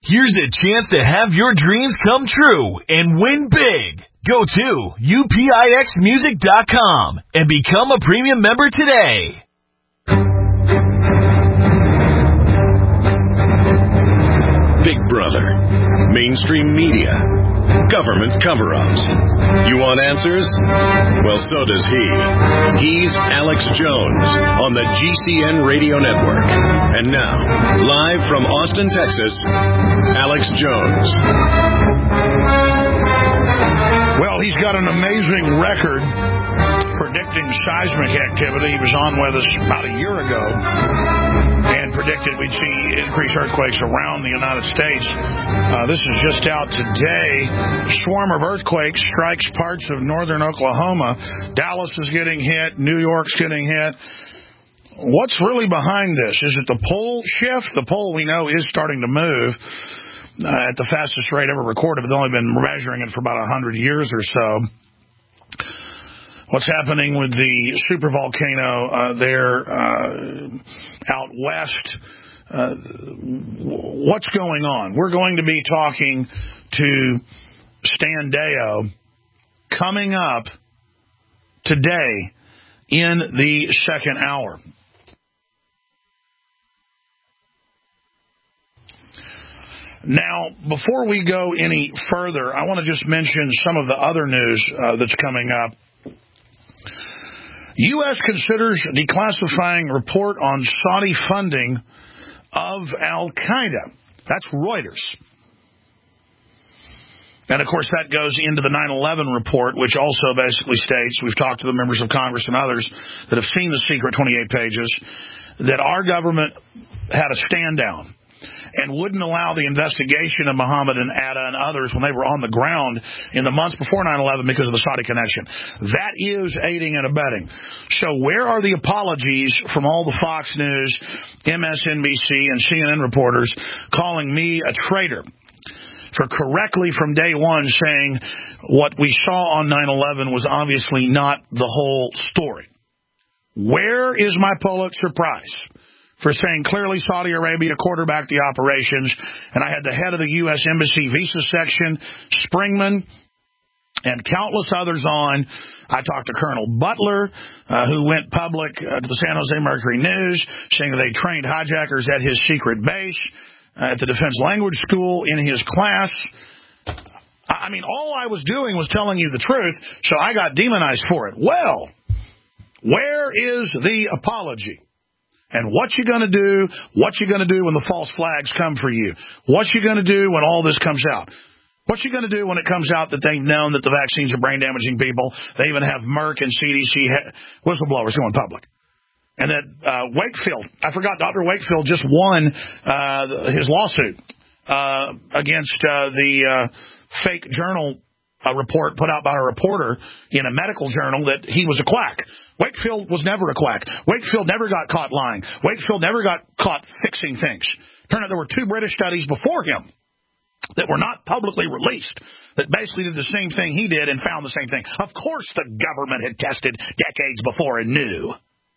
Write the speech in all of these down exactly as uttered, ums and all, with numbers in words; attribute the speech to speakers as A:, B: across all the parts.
A: Here's a chance to have your dreams come true and win big. Go to U P I X music dot com and become a premium member today.
B: Big Brother, mainstream media, government cover-ups. You want answers? Well, so does he. He's Alex Jones on the G C N Radio Network. And now, live from Austin, Texas, Alex Jones.
C: Well, he's got an amazing record predicting seismic activity. He was on with us about a year ago and predicted we'd see increased earthquakes around the United States. Uh, this is just out today. Swarm of earthquakes strikes parts of northern Oklahoma. Dallas is getting hit. New York's getting hit. What's really behind this? Is it the pole shift? The pole, we know, is starting to move uh, at the fastest rate ever recorded. They've only been measuring it for about one hundred years or so. What's happening with the supervolcano uh, there uh, out west? Uh, what's going on? We're going to be talking to Stan Deyo coming up today in the second hour. Now, before we go any further, I want to just mention some of the other news uh, that's coming up. U S considers declassifying report on Saudi funding of Al-Qaeda. That's Reuters. And, of course, that goes into the nine eleven report, which also basically states, we've talked to the members of Congress and others that have seen the secret twenty-eight pages, that our government had a stand down and wouldn't allow the investigation of Mohammed and Atta and others when they were on the ground in the months before nine eleven because of the Saudi connection. That is aiding and abetting. So where are the apologies from all the Fox News, M S N B C, and C N N reporters calling me a traitor for correctly from day one saying what we saw on nine eleven was obviously not the whole story? Where is my Pulitzer Prize for saying clearly Saudi Arabia quarterbacked the operations? And I had the head of the U S Embassy visa section, Springman, and countless others on. I talked to Colonel Butler, uh, who went public uh, to the San Jose Mercury News, saying that they trained hijackers at his secret base, uh, at the Defense Language School, in his class. I mean, all I was doing was telling you the truth, so I got demonized for it. Well, where is the apology? And what you going to do, what you going to do when the false flags come for you? What you going to do when all this comes out? What you going to do when it comes out that they've known that the vaccines are brain-damaging people? They even have Merck and C D C whistleblowers going public. And that uh, Wakefield, I forgot, Doctor Wakefield just won uh, his lawsuit uh, against uh, the uh, fake journal uh, report put out by a reporter in a medical journal that he was a quack. Wakefield was never a quack. Wakefield never got caught lying. Wakefield never got caught fixing things. Turned out there were two British studies before him that were not publicly released that basically did the same thing he did and found the same thing. Of course the government had tested decades before and knew.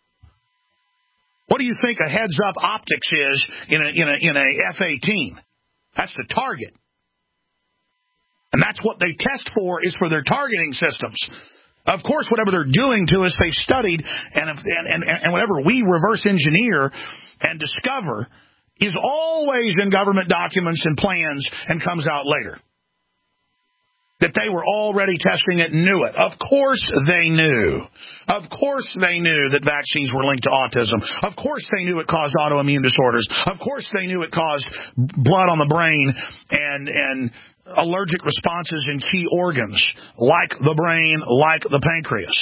C: What do you think a heads-up optics is in a, in a, in a F eighteen? That's the target. And that's what they test for, is for their targeting systems. Of course, whatever they're doing to us, they've studied, and, if, and, and, and whatever we reverse engineer and discover is always in government documents and plans and comes out later. That they were already testing it and knew it. Of course they knew. Of course they knew that vaccines were linked to autism. Of course they knew it caused autoimmune disorders. Of course they knew it caused blood on the brain and and allergic responses in key organs, like the brain, like the pancreas.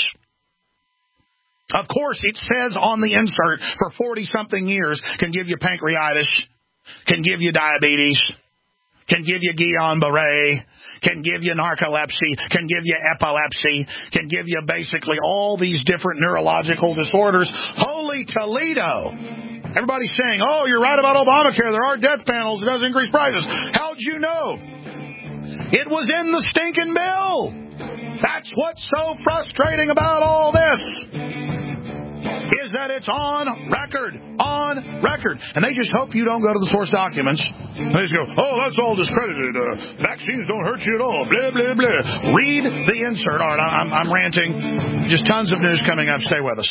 C: Of course, it says on the insert for forty-something years, can give you pancreatitis, can give you diabetes, can give you Guillain-Barré, can give you narcolepsy, can give you epilepsy, can give you basically all these different neurological disorders. Holy Toledo! Everybody's saying, oh, you're right about Obamacare. There are death panels. It does increase prices. How'd you know? It was in the stinking bill. That's what's so frustrating about all this, is is that it's on record, on record. And they just hope you don't go to the source documents. They just go, oh, that's all discredited. Uh, vaccines don't hurt you at all. Blah, blah, blah. Read the insert. All right, I'm, I'm ranting. Just tons of news coming up. Stay with us.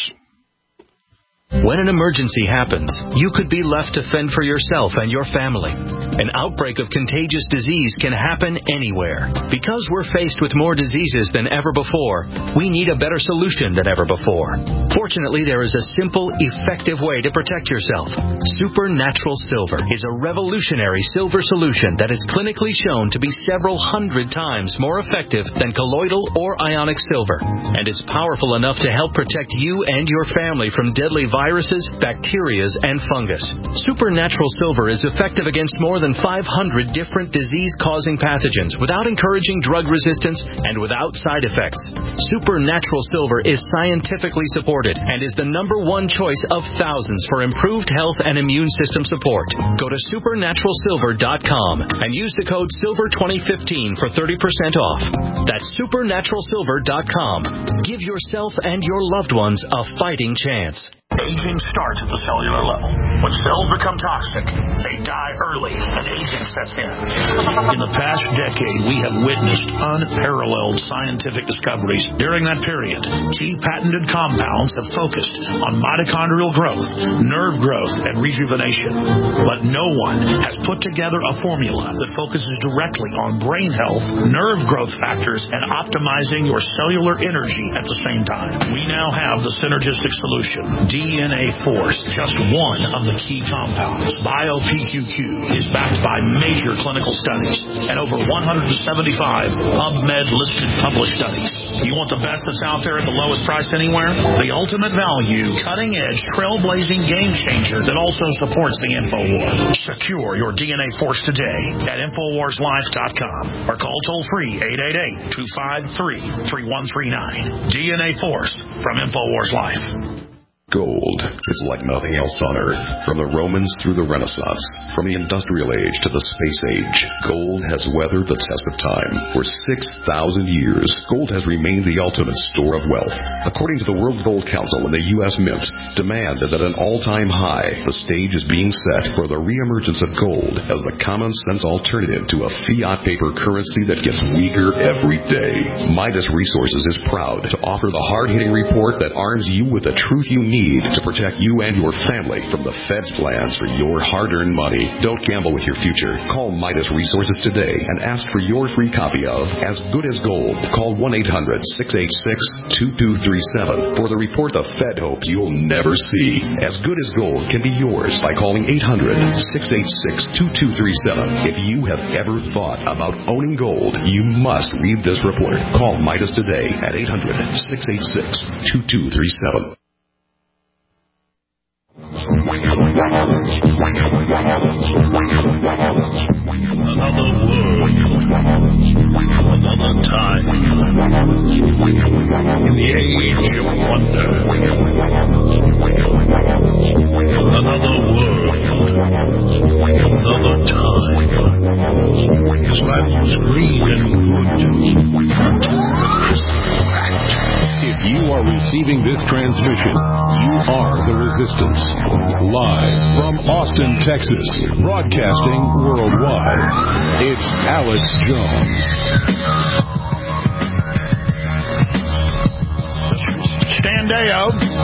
D: When an emergency happens, you could be left to fend for yourself and your family. An outbreak of contagious disease can happen anywhere. Because we're faced with more diseases than ever before, we need a better solution than ever before. Fortunately, there is a simple, effective way to protect yourself. Supernatural Silver is a revolutionary silver solution that is clinically shown to be several hundred times more effective than colloidal or ionic silver. And it's powerful enough to help protect you and your family from deadly viruses. viruses, bacteria, and fungus. Supernatural Silver is effective against more than five hundred different disease-causing pathogens without encouraging drug resistance and without side effects. Supernatural Silver is scientifically supported and is the number one choice of thousands for improved health and immune system support. Go to supernatural silver dot com and use the code silver twenty fifteen for thirty percent off. That's supernatural silver dot com. Give yourself and your loved ones a fighting chance.
C: Aging starts at the cellular level. When cells become toxic, they die early and aging sets in. In the past decade, we have witnessed unparalleled scientific discoveries. During that period, key patented compounds have focused on mitochondrial growth, nerve growth, and rejuvenation. But no one has put together a formula that focuses directly on brain health, nerve growth factors, and optimizing your cellular energy at the same time. We now have the synergistic solution. D N A Force, just one of the key compounds. BioPQ is backed by major clinical studies and over one hundred seventy-five PubMed-listed published studies. You want the best that's out there at the lowest price anywhere? The ultimate value, cutting-edge, trailblazing game changer that also supports the InfoWar. Secure your D N A Force today at infowars life dot com or call toll-free eight eight eight, two five three, three one three nine. D N A Force from InfoWars Life.
E: Gold is like nothing else on Earth. From the Romans through the Renaissance, from the Industrial Age to the Space Age, gold has weathered the test of time. For six thousand years, gold has remained the ultimate store of wealth. According to the World Gold Council and the U S Mint, demand is at an all-time high. The stage is being set for the reemergence of gold as the common-sense alternative to a fiat paper currency that gets weaker every day. Midas Resources is proud to offer the hard-hitting report that arms you with the truth you need to protect you and your family from the Fed's plans for your hard-earned money. Don't gamble with your future. Call Midas Resources today and ask for your free copy of As Good as Gold. Call one eight hundred, six eight six, two two three seven for the report the Fed hopes you'll never see. As Good as Gold can be yours by calling eight hundred, six eight six, two two three seven. If you have ever thought about owning gold, you must read this report. Call Midas today at eight hundred, six eight six, two two three seven.
C: Another world, another time, in the age of wonder. Another world, another time. His life was green and good until the crystal cracked.
F: If you are receiving this transmission, you are the Resistance. Live from Austin, Texas, broadcasting worldwide, it's Alex Jones.
C: Stan Deyo,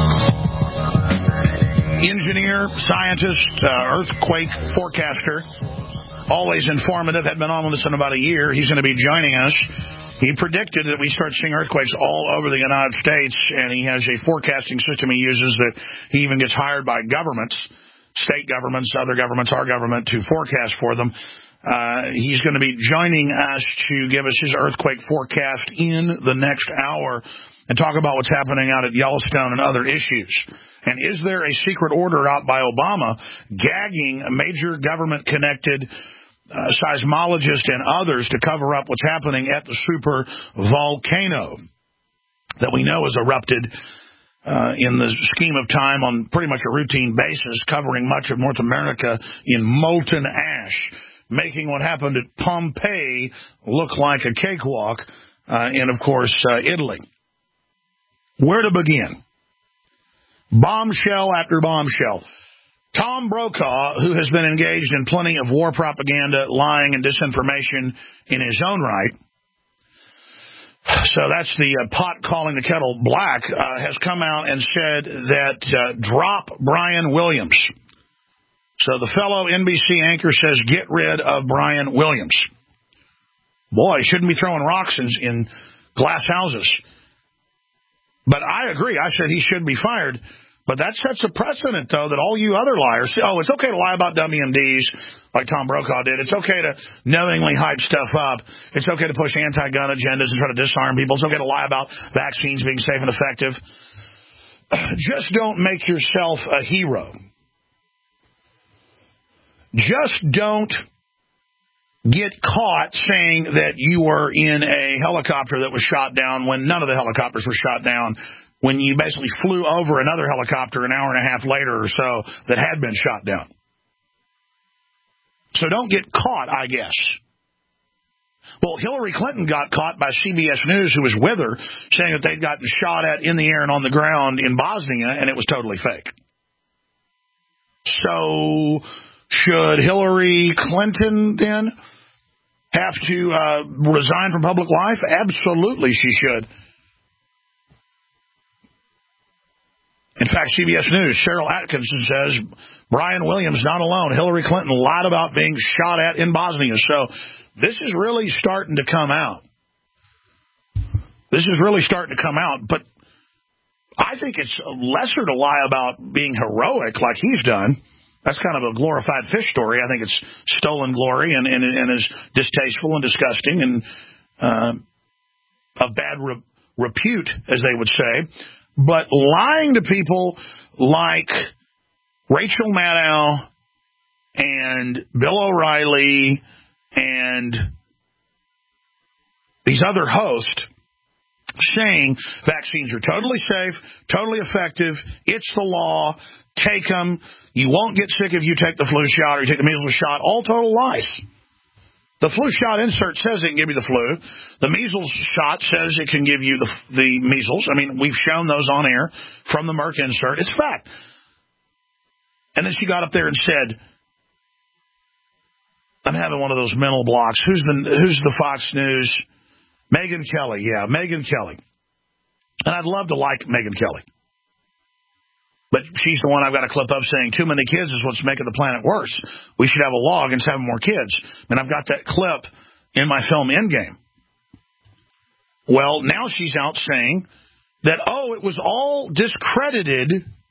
C: engineer, scientist, uh, earthquake forecaster, always informative, had been on with us in about a year. He's going to be joining us. He predicted that we start seeing earthquakes all over the United States, and he has a forecasting system he uses that he even gets hired by governments, state governments, other governments, our government, to forecast for them. Uh, he's going to be joining us to give us his earthquake forecast in the next hour and talk about what's happening out at Yellowstone and other issues. And is there a secret order out by Obama gagging major government-connected Uh, seismologists and others to cover up what's happening at the super volcano that we know has erupted uh, in the scheme of time on pretty much a routine basis, covering much of North America in molten ash, making what happened at Pompeii look like a cakewalk uh, in, of course, uh, Italy. Where to begin? Bombshell after bombshell. Tom Brokaw, who has been engaged in plenty of war propaganda, lying, and disinformation in his own right, so that's the uh, pot calling the kettle black, uh, has come out and said that uh, drop Brian Williams. So the fellow N B C anchor says get rid of Brian Williams. Boy, he shouldn't be throwing rocks in, in glass houses. But I agree. I said he should be fired. But that sets a precedent, though, that all you other liars say, oh, it's okay to lie about W M Ds like Tom Brokaw did. It's okay to knowingly hype stuff up. It's okay to push anti-gun agendas and try to disarm people. It's okay to lie about vaccines being safe and effective. Just don't make yourself a hero. Just don't get caught saying that you were in a helicopter that was shot down when none of the helicopters were shot down, when you basically flew over another helicopter an hour and a half later or so that had been shot down. So don't get caught, I guess. Well, Hillary Clinton got caught by C B S News, who was with her, saying that they'd gotten shot at in the air and on the ground in Bosnia, and it was totally fake. So should Hillary Clinton then have to uh, resign from public life? Absolutely she should. In fact, C B S News, Cheryl Atkinson says, Brian Williams not alone. Hillary Clinton lied about being shot at in Bosnia. So this is really starting to come out. This is really starting to come out. But I think it's lesser to lie about being heroic like he's done. That's kind of a glorified fish story. I think it's stolen glory and, and, and is distasteful and disgusting and uh, of bad re- repute, as they would say. But lying to people like Rachel Maddow and Bill O'Reilly and these other hosts saying vaccines are totally safe, totally effective, it's the law, take them, you won't get sick if you take the flu shot or you take the measles shot, all total lies. The flu shot insert says it can give you the flu. The measles shot says it can give you the, the measles. I mean, we've shown those on air from the Merck insert. It's fact. And then she got up there and said, I'm having one of those mental blocks. Who's the who's the Fox News? Megyn Kelly. Yeah, Megyn Kelly. And I'd love to like Megyn Kelly. But she's the one I've got a clip of saying too many kids is what's making the planet worse. We should have a law against having more kids. And I've got that clip in my film Endgame. Well, now she's out saying that, oh, it was all discredited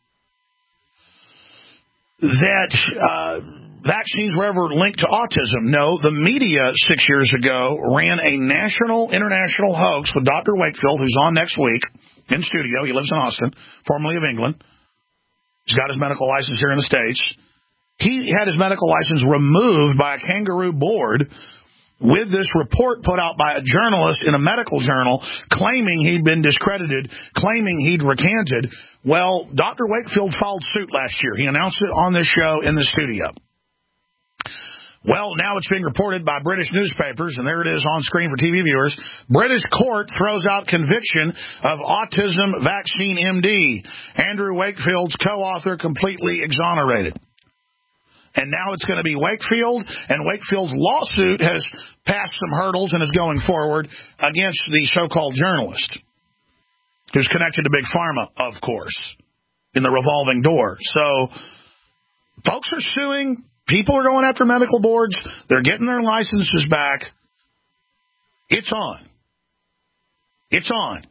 C: that uh, vaccines were ever linked to autism. No, the media six years ago ran a national, international hoax with Doctor Wakefield, who's on next week in studio. He lives in Austin, formerly of England. He's got his medical license here in the States. He had his medical license removed by a kangaroo board with this report put out by a journalist in a medical journal claiming he'd been discredited, claiming he'd recanted. Well, Doctor Wakefield filed suit last year. He announced it on this show in the studio. Well, now it's being reported by British newspapers, and there it is on screen for T V viewers. British court throws out conviction of autism vaccine M D. Andrew Wakefield's co-author completely exonerated. And now it's going to be Wakefield, and Wakefield's lawsuit has passed some hurdles and is going forward against the so-called journalist, who's connected to Big Pharma, of course, in the revolving door. So folks are suing. People are going after medical boards. They're getting their licenses back. It's on. It's on.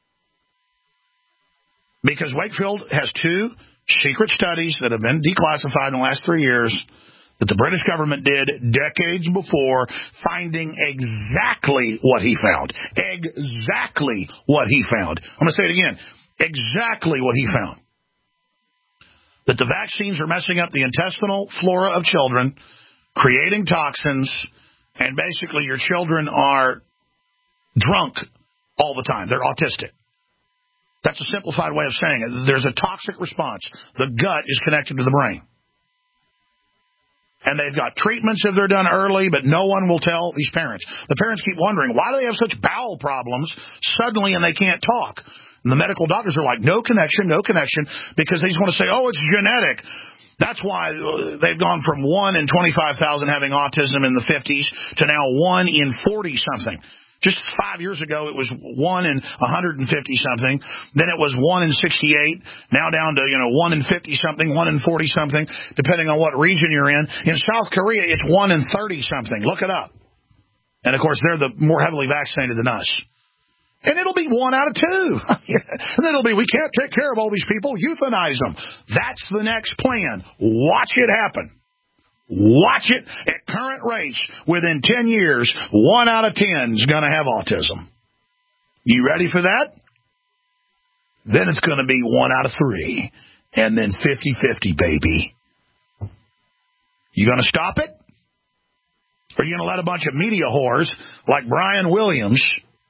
C: Because Wakefield has two secret studies that have been declassified in the last three years that the British government did decades before, finding exactly what he found. Exactly what he found. I'm going to say it again. Exactly what he found. That the vaccines are messing up the intestinal flora of children, creating toxins, and basically your children are drunk all the time. They're autistic. That's a simplified way of saying it. There's a toxic response. The gut is connected to the brain. And they've got treatments if they're done early, but no one will tell these parents. The parents keep wondering, why do they have such bowel problems suddenly and they can't talk? And the medical doctors are like, no connection, no connection, because they just want to say, oh, it's genetic. That's why they've gone from one in twenty-five thousand having autism in the fifties to now one in forty-something. Just five years ago, it was one in one hundred fifty-something. Then it was one in sixty-eight. Now down to, you know, one in fifty-something, one in forty-something, depending on what region you're in. In South Korea, it's one in thirty-something. Look it up. And, of course, they're the more heavily vaccinated than us. And it'll be one out of two. And then it'll be, we can't take care of all these people. Euthanize them. That's the next plan. Watch it happen. Watch it at current rates. Within ten years, one out of ten is going to have autism. You ready for that? Then it's going to be one out of three. And then fifty-fifty, baby. You going to stop it? Or are you going to let a bunch of media whores like Brian Williams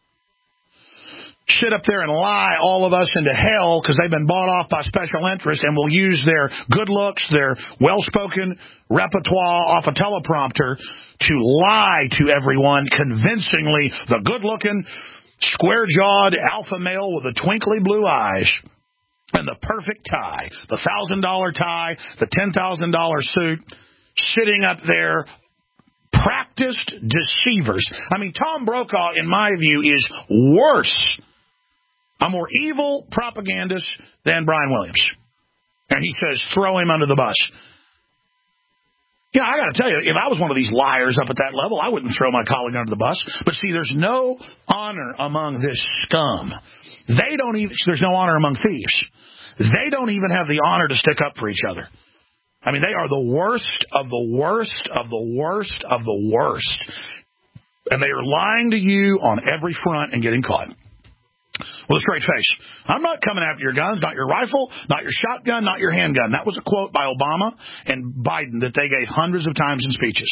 C: sit up there and lie all of us into hell because they've been bought off by special interests and will use their good looks, their well-spoken repertoire off a teleprompter to lie to everyone convincingly, the good-looking, square-jawed alpha male with the twinkly blue eyes and the perfect tie, the one thousand dollar tie, the ten thousand dollar suit, sitting up there, practiced deceivers. I mean, Tom Brokaw, in my view, is worse, a more evil propagandist than Brian Williams. And he says, throw him under the bus. Yeah, I got to tell you, if I was one of these liars up at that level, I wouldn't throw my colleague under the bus. But see, there's no honor among this scum. They don't even, there's no honor among thieves. They don't even have the honor to stick up for each other. I mean, they are the worst of the worst of the worst of the worst. And they are lying to you on every front and getting caught. With a straight face. I'm not coming after your guns, not your rifle, not your shotgun, not your handgun. That was a quote by Obama and Biden that they gave hundreds of times in speeches.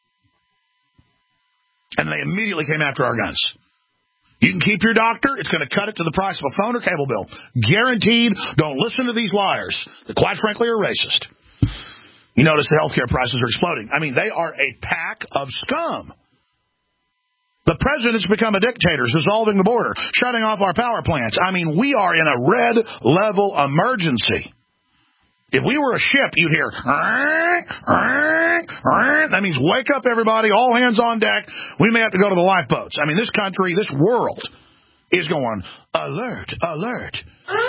C: And they immediately came after our guns. You can keep your doctor. It's going to cut it to the price of a phone or cable bill. Guaranteed. Don't listen to these liars that, quite frankly, are racist. You notice the healthcare prices are exploding. I mean, they are a pack of scum. The president's become a dictator, dissolving the border, shutting off our power plants. I mean, we are in a red level emergency. If we were a ship, you'd hear, that means wake up everybody, all hands on deck. We may have to go to the lifeboats. I mean, this country, this world is going, alert, alert.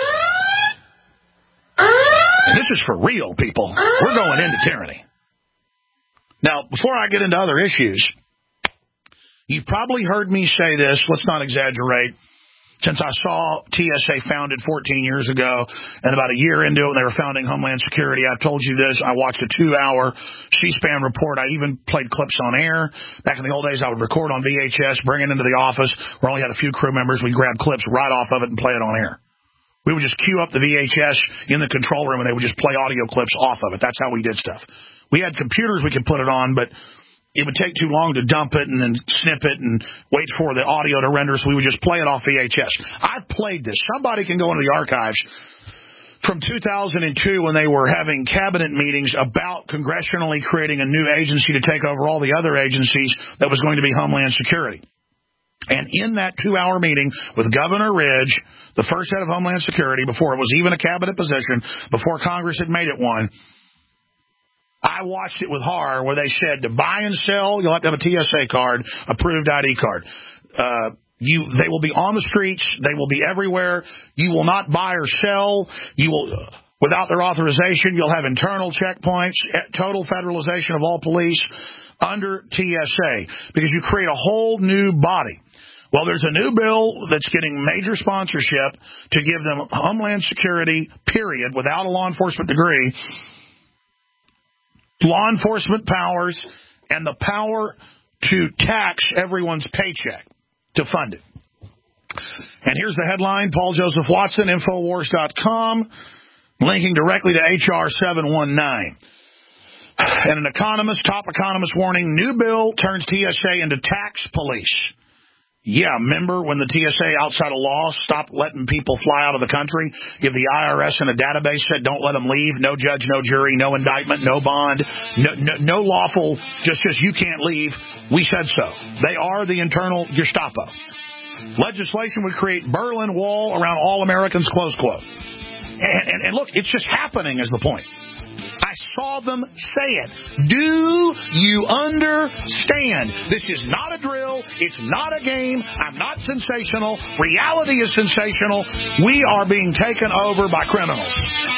C: And this is for real, people. We're going into tyranny. Now, before I get into other issues, you've probably heard me say this, let's not exaggerate, since I saw T S A founded fourteen years ago, and about a year into it when they were founding Homeland Security, I've told you this, I watched a two-hour C-SPAN report. I even played clips on air. Back in the old days, I would record on V H S, bring it into the office. We only had a few crew members. We'd grab clips right off of it and play it on air. We would just queue up the V H S in the control room, and they would just play audio clips off of it. That's how we did stuff. We had computers we could put it on, but it would take too long to dump it and then snip it and wait for the audio to render, so we would just play it off V H S. I've played this. Somebody can go into the archives from two thousand two when they were having cabinet meetings about congressionally creating a new agency to take over all the other agencies that was going to be Homeland Security. And in that two-hour meeting with Governor Ridge, the first head of Homeland Security, before it was even a cabinet position, before Congress had made it one, I watched it with horror where they said to buy and sell, you'll have to have a T S A card, approved I D card. Uh, you, they will be on the streets. They will be everywhere. You will not buy or sell. You will, uh, without their authorization, you'll have internal checkpoints, total federalization of all police under T S A because you create a whole new body. Well, there's a new bill that's getting major sponsorship to give them Homeland Security, period, without a law enforcement degree, law enforcement powers, and the power to tax everyone's paycheck to fund it. And here's the headline, Paul Joseph Watson, Infowars dot com, linking directly to H R seven one nine. And an economist, top economist warning, new bill turns T S A into tax police. Yeah, remember when the T S A outside of law stopped letting people fly out of the country? If the I R S in a database said don't let them leave, no judge, no jury, no indictment, no bond, no, no, no lawful, just just you can't leave, we said so. They are the internal Gestapo. Legislation would create Berlin Wall around all Americans, close quote. And, and, and look, it's just happening is the point. I saw them say it. Do you understand? This is not a drill. It's not a game. I'm not sensational. Reality is sensational. We are being taken over by criminals.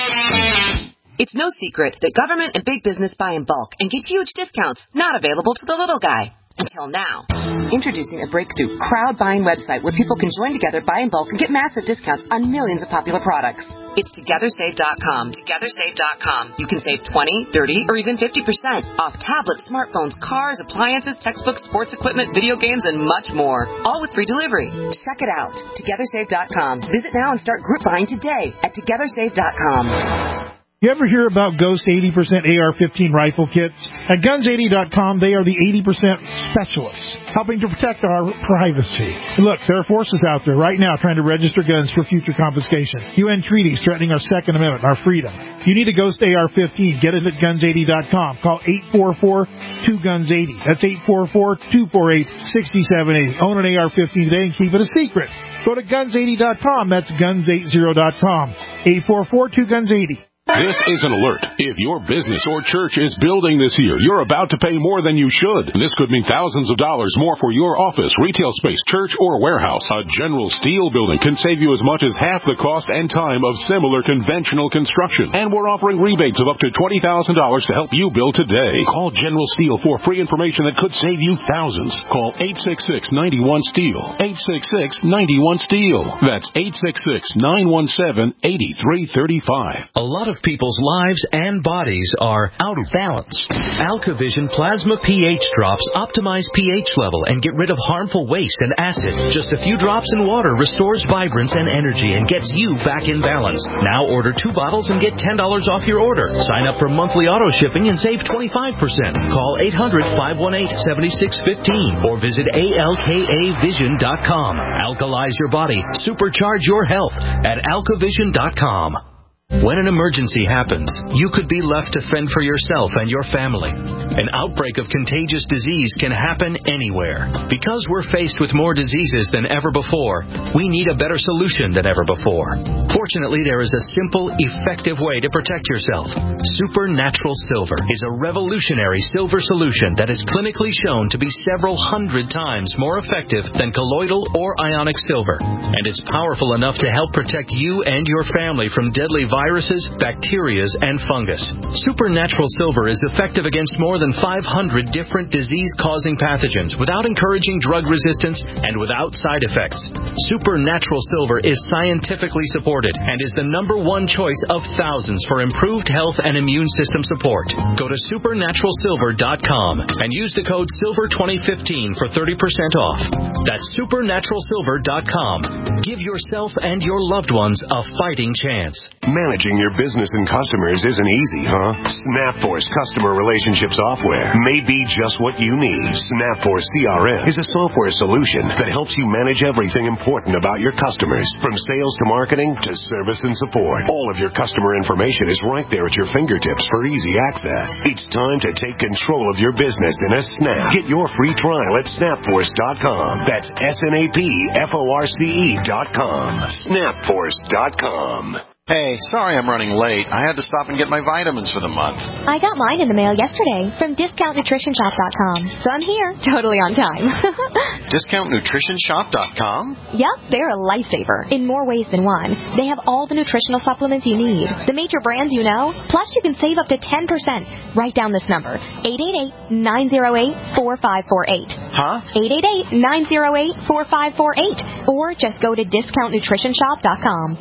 G: It's no secret that government and big business buy in bulk and get huge discounts not available to the little guy. Until now. Introducing a breakthrough crowd buying website where people can join together, buy in bulk, and get massive discounts on millions of popular products. It's Together Save dot com. Together Save dot com. You can save twenty, thirty, or even fifty percent off tablets, smartphones, cars, appliances, textbooks, sports equipment, video games, and much more. All with free delivery. Check it out. Together Save dot com. Visit now and start group buying today at Together Save dot com.
H: You ever hear about Ghost eighty percent A R fifteen rifle kits? At Guns eighty dot com, they are the eighty percent specialists, helping to protect our privacy. Look, there are forces out there right now trying to register guns for future confiscation. U N treaties threatening our Second Amendment, our freedom. If you need a Ghost A R fifteen, get it at Guns eighty dot com. Call eight four four, two guns eighty. That's eight four four, two four eight, six seven eight. Own an A R fifteen today and keep it a secret. Go to Guns eighty dot com. That's Guns eighty dot com. eight four four, two guns eighty.
F: This is an alert. If your business or church is building this year, you're about to pay more than you should. This could mean thousands of dollars more for your office, retail space, church, or warehouse. A General Steel building can save you as much as half the cost and time of similar conventional construction. And we're offering rebates of up to twenty thousand dollars to help you build today. Call General Steel for free information that could save you thousands. Call eight six six, nine one, STEEL. eight six six, nine one, STEEL. That's eight six six, nine one seven, eight three three five.
D: A lot of people's lives and bodies are out of balance. AlkaVision Plasma pH drops optimize pH level and get rid of harmful waste and acids. Just a few drops in water restores vibrance and energy and gets you back in balance. Now order two bottles and get ten dollars off your order. Sign up for monthly auto shipping and save twenty-five percent. Call eight hundred, five one eight, seven six one five or visit A L K A vision dot com. Alkalize your body. Supercharge your health at alka vision dot com. When an emergency happens, you could be left to fend for yourself and your family. An outbreak of contagious disease can happen anywhere. Because we're faced with more diseases than ever before, we need a better solution than ever before. Fortunately, there is a simple, effective way to protect yourself. Supernatural Silver is a revolutionary silver solution that is clinically shown to be several hundred times more effective than colloidal or ionic silver. And it's powerful enough to help protect you and your family from deadly viruses. viruses, bacteria, and fungus. Supernatural Silver is effective against more than five hundred different disease-causing pathogens without encouraging drug resistance and without side effects. Supernatural Silver is scientifically supported and is the number one choice of thousands for improved health and immune system support. Go to supernatural silver dot com and use the code silver twenty fifteen for thirty percent off. That's supernatural silver dot com. Give yourself and your loved ones a fighting chance.
I: Managing your business and customers isn't easy, huh? SnapForce Customer Relationship Software may be just what you need. SnapForce C R M is a software solution that helps you manage everything important about your customers, from sales to marketing to service and support. All of your customer information is right there at your fingertips for easy access. It's time to take control of your business in a snap. Get your free trial at snapforce dot com. That's S N A P F O R C E dot com. snapforce dot com.
J: Hey, sorry I'm running late. I had to stop and get my vitamins for the month.
K: I got mine in the mail yesterday from discount nutrition shop dot com, so I'm here, totally on time.
J: discount nutrition shop dot com?
K: Yep, they're a lifesaver in more ways than one. They have all the nutritional supplements you need, the major brands you know, plus you can save up to ten percent. Write down this number, eight eight eight, nine oh eight, four five four eight.
J: Huh?
K: eight eight eight, nine oh eight, four five four eight. Or just go to discount nutrition shop dot com.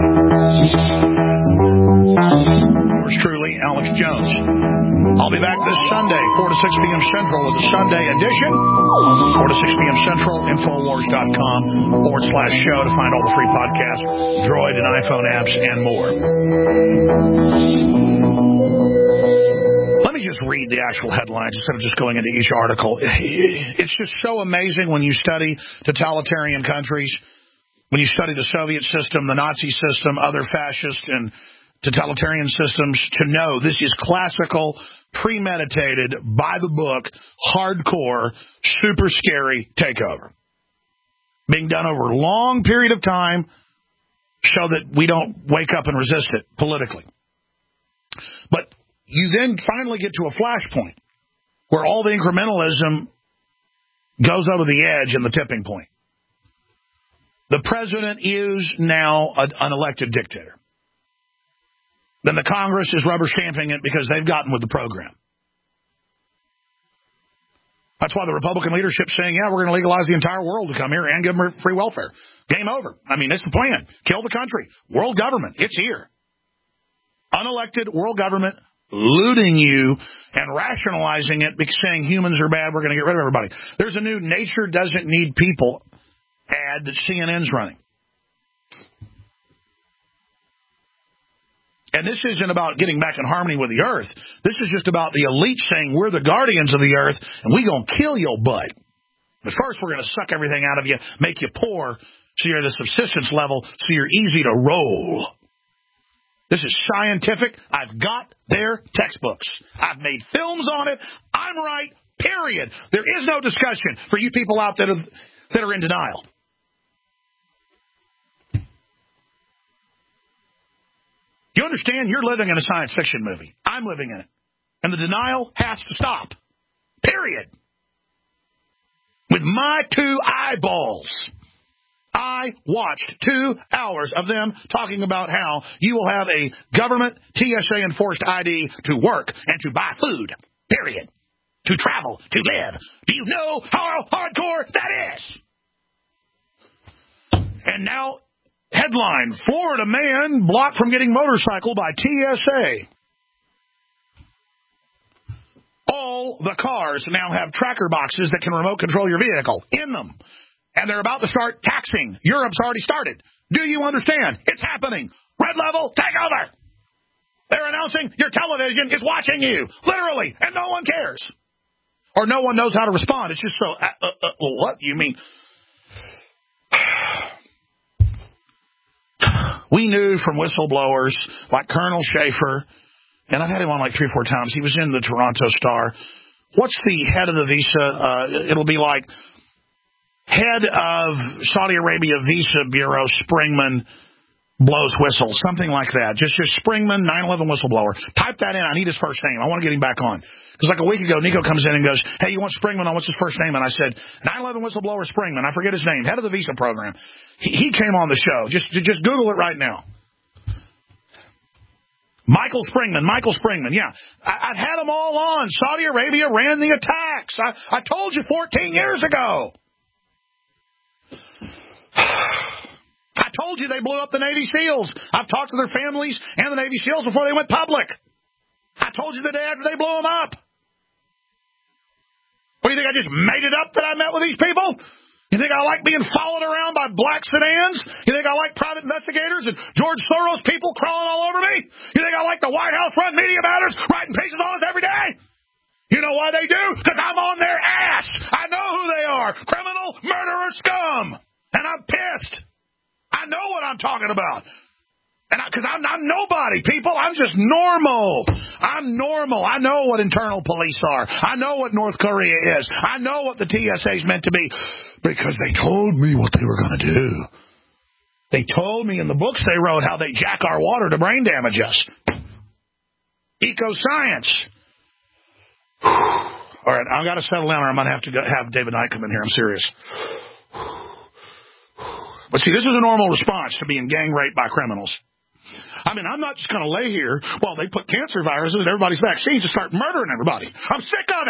C: Yours truly, Alex Jones. I'll be back this this Sunday, four to six p.m. Central with the Sunday edition. four to six p.m. Central, Infowars dot com forward slash show to find all the free podcasts, Droid and iPhone apps, and more. Let me just read the actual headlines instead of just going into each article. It's just so amazing when you study totalitarian countries, when you study the Soviet system, the Nazi system, other fascist and totalitarian systems, to know this is classical, premeditated, by the book, hardcore, super scary takeover. Being done over a long period of time so that we don't wake up and resist it politically. But you then finally get to a flashpoint where all the incrementalism goes over the edge and the tipping point. The president is now a, an elected dictator. Then the Congress is rubber stamping it because they've gotten with the program. That's why the Republican leadership is saying, yeah, we're going to legalize the entire world to come here and give them free welfare. Game over. I mean, it's the plan. Kill the country. World government. It's here. Unelected world government looting you and rationalizing it because saying humans are bad, we're going to get rid of everybody. There's a new nature doesn't need people ad that C N N's running. And this isn't about getting back in harmony with the earth. This is just about the elite saying we're the guardians of the earth and we're going to kill your butt. But first we're going to suck everything out of you, make you poor so you're at a subsistence level so you're easy to roll. This is scientific. I've got their textbooks. I've made films on it. I'm right, period. There is no discussion for you people out there that are in denial. You understand? You're living in a science fiction movie. I'm living in it. And the denial has to stop. Period. With my two eyeballs, I watched two hours of them talking about how you will have a government T S A-enforced I D to work and to buy food. Period. To travel, to live. Do you know how hardcore that is? And now, headline, Florida man blocked from getting motorcycle by T S A. All the cars now have tracker boxes that can remote control your vehicle in them. And they're about to start taxing. Europe's already started. Do you understand? It's happening. Red level, take over. They're announcing your television is watching you. Literally. And no one cares. Or no one knows how to respond. It's just so, uh, uh, uh, what? You mean... We knew from whistleblowers like Colonel Schaefer, and I've had him on like three or four times. He was in the Toronto Star. What's the head of the visa? Uh, it'll be like head of Saudi Arabia Visa Bureau, Springman blows whistle, something like that. Just just Springman, nine eleven whistleblower. Type that in. I need his first name. I want to get him back on. Because like a week ago, Nico comes in and goes, hey, you want Springman on? What's his first name? And I said, nine eleven whistleblower Springman. I forget his name. Head of the Visa program. He, he came on the show. Just, just Google it right now. Michael Springman. Michael Springman. Yeah. I, I've had them all on. Saudi Arabia ran the attacks. I, I told you fourteen years ago. I told you they blew up the Navy SEALs. I've talked to their families and the Navy SEALs before they went public. I told you the day after they blew them up. What do you think? I just made it up that I met with these people? You think I like being followed around by black sedans? You think I like private investigators and George Soros people crawling all over me? You think I like the White House run media matters writing pieces on us every day? You know why they do? Because I'm on their ass. I know who they are. Criminal, murderer, scum. And I'm pissed. I know what I'm talking about. And because I'm, I'm nobody, people. I'm just normal. I'm normal. I know what internal police are. I know what North Korea is. I know what the T S A is meant to be because they told me what they were going to do. They told me in the books they wrote how they jack our water to brain damage us. Eco-science. All right, I've got to settle down or I'm going to have to go, have David Knight come in here. I'm serious. But see, this is a normal response to being gang raped by criminals. I mean, I'm not just going to lay here while they put cancer viruses in everybody's vaccines and start murdering everybody. I'm sick of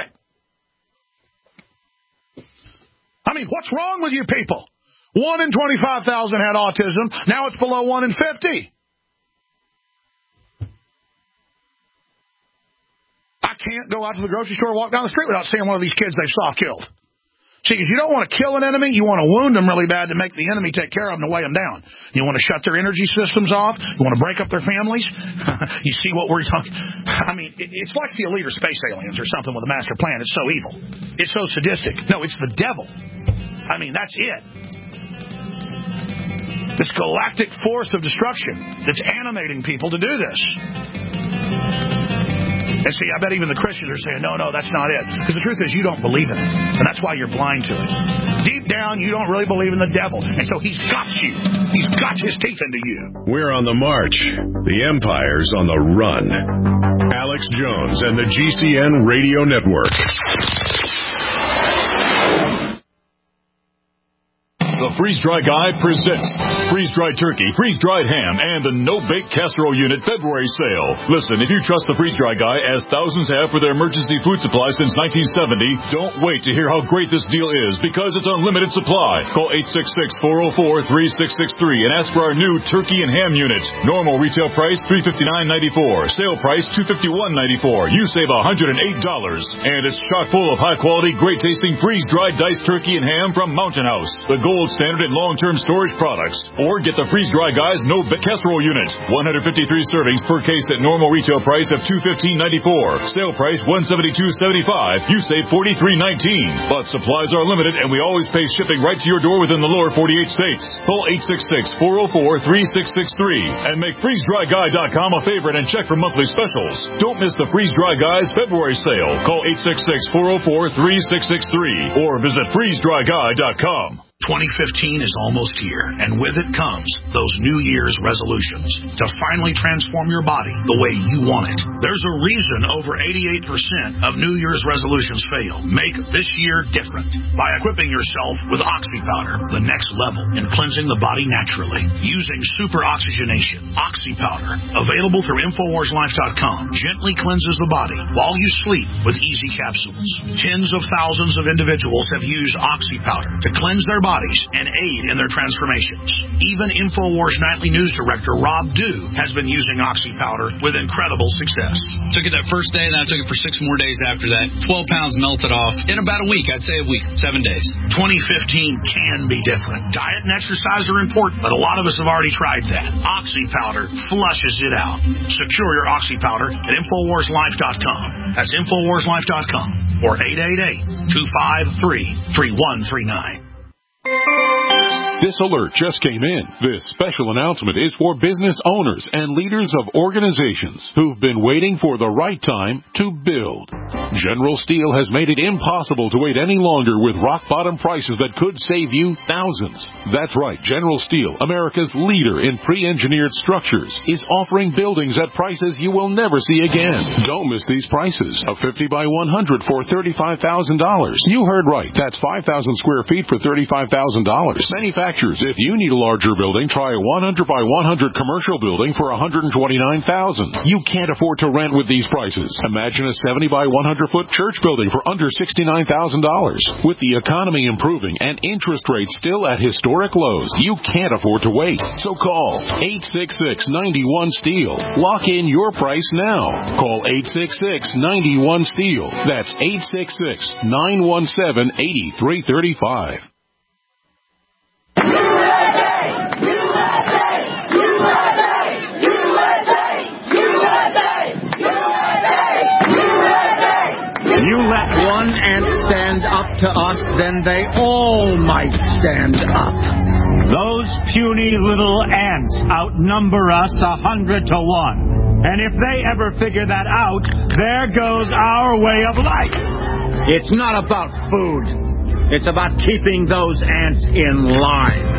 C: it. I mean, what's wrong with you people? One in twenty-five thousand had autism. Now it's below one in fifty. I can't go out to the grocery store or walk down the street without seeing one of these kids they saw killed. See, because you don't want to kill an enemy, you want to wound them really bad to make the enemy take care of them to weigh them down. You want to shut their energy systems off. You want to break up their families. You see what we're talking. I mean, it's like the elite or space aliens or something with a master plan. It's so evil. It's so sadistic. No, it's the devil. I mean, that's it. This galactic force of destruction that's animating people to do this. And see, I bet even the Christians are saying, no, no, that's not it. Because the truth is, you don't believe in it. And that's why you're blind to it. Deep down, you don't really believe in the devil. And so he's got you. He's got his teeth into you.
B: We're on the march. The empire's on the run. Alex Jones and the G C N Radio Network.
F: The Freeze-Dry Guy presents freeze-dried turkey, freeze-dried ham, and the no-bake casserole unit February sale. Listen, if you trust the Freeze-Dry Guy, as thousands have for their emergency food supply since nineteen seventy, don't wait to hear how great this deal is, because it's unlimited supply. Call eight six six, four oh four, three six six three and ask for our new turkey and ham unit. Normal retail price three hundred fifty-nine dollars and ninety-four cents. Sale price two hundred fifty-one dollars and ninety-four cents. You save one hundred eight dollars. And it's chock full of high-quality, great-tasting freeze-dried diced turkey and ham from Mountain House, the gold standard in long-term storage products. Or get the Freeze-Dry Guy's no casserole unit. one hundred fifty-three servings per case at normal retail price of two hundred fifteen dollars and ninety-four cents. Sale price one hundred seventy-two dollars and seventy-five cents. You save forty-three dollars and nineteen cents. But supplies are limited, and we always pay shipping right to your door within the lower forty-eight states. Call eight six six, four oh four, three six six three and make freeze dry guy dot com a favorite and check for monthly specials. Don't miss the Freeze-Dry Guy's February sale. Call eight six six, four oh four, three six six three or visit freeze dry guy dot com.
C: twenty fifteen is almost here, and with it comes those New Year's resolutions to finally transform your body the way you want it. There's a reason over eighty-eight percent of New Year's resolutions fail. Make this year different by equipping yourself with Oxy Powder, the next level in cleansing the body naturally. Using super oxygenation, Oxy Powder, available through Infowars Life dot com, gently cleanses the body while you sleep with easy capsules. Tens of thousands of individuals have used Oxy Powder to cleanse their bodies and aid in their transformations. Even Infowars Nightly News Director Rob Dew has been using Oxy Powder with incredible success.
L: Took it that first day, and then I took it for six more days after that. twelve pounds melted off in about a week. I'd say a week, seven days.
C: twenty fifteen can be different. Diet and exercise are important, but a lot of us have already tried that. Oxy Powder flushes it out. Secure your Oxy Powder at Infowars Life dot com. That's Infowars Life dot com or eight eight eight, two five three, three one three nine.
F: This alert just came in. This special announcement is for business owners and leaders of organizations who've been waiting for the right time to build. General Steel has made it impossible to wait any longer with rock-bottom prices that could save you thousands. That's right. General Steel, America's leader in pre-engineered structures, is offering buildings at prices you will never see again. Don't miss these prices. A fifty by one hundred for thirty-five thousand dollars. You heard right. That's five thousand square feet for thirty-five thousand dollars. Manufacturers, if you need a larger building, try a one hundred by one hundred commercial building for one hundred twenty-nine thousand dollars. You can't afford to rent with these prices. Imagine a seventy by one hundred foot church building for under sixty-nine thousand dollars. With the economy improving and interest rates still at historic lows, you can't afford to wait. So call eight six six, nine one, STEEL. Lock in your price now. Call eight six six, nine one, STEEL. That's eight six six, nine one seven, eight three three five.
M: You let one ant stand up to us, then they all might stand up.
N: Those puny little ants outnumber us a hundred to one. And if they ever figure that out, there goes our way of life.
M: It's not about food. It's about keeping those ants in line.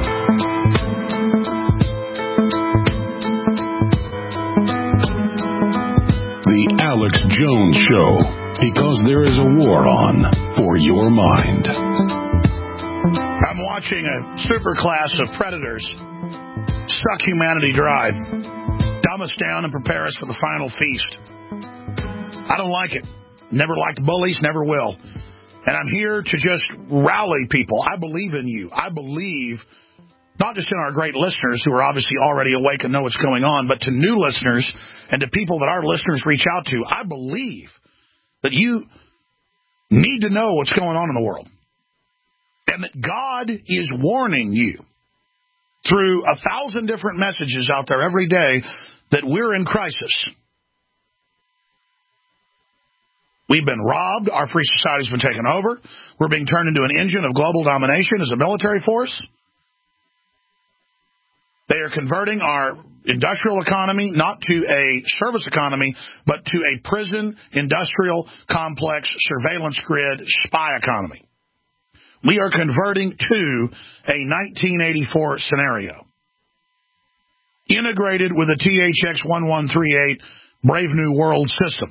F: The Alex Jones Show. Because there is a war on for your mind.
C: I'm watching a superclass of predators suck humanity dry, dumb us down, and prepare us for the final feast. I don't like it. Never liked bullies, never will. And I'm here to just rally people. I believe in you. I believe not just in our great listeners who are obviously already awake and know what's going on, but to new listeners and to people that our listeners reach out to. I believe that you need to know what's going on in the world. And that God is warning you through a thousand different messages out there every day that we're in crisis. We've been robbed. Our free society's been taken over. We're being turned into an engine of global domination as a military force. They are converting our industrial economy not to a service economy, but to a prison, industrial, complex, surveillance grid, spy economy. We are converting to a nineteen eighty-four scenario, integrated with a T H X eleven thirty-eight Brave New World system.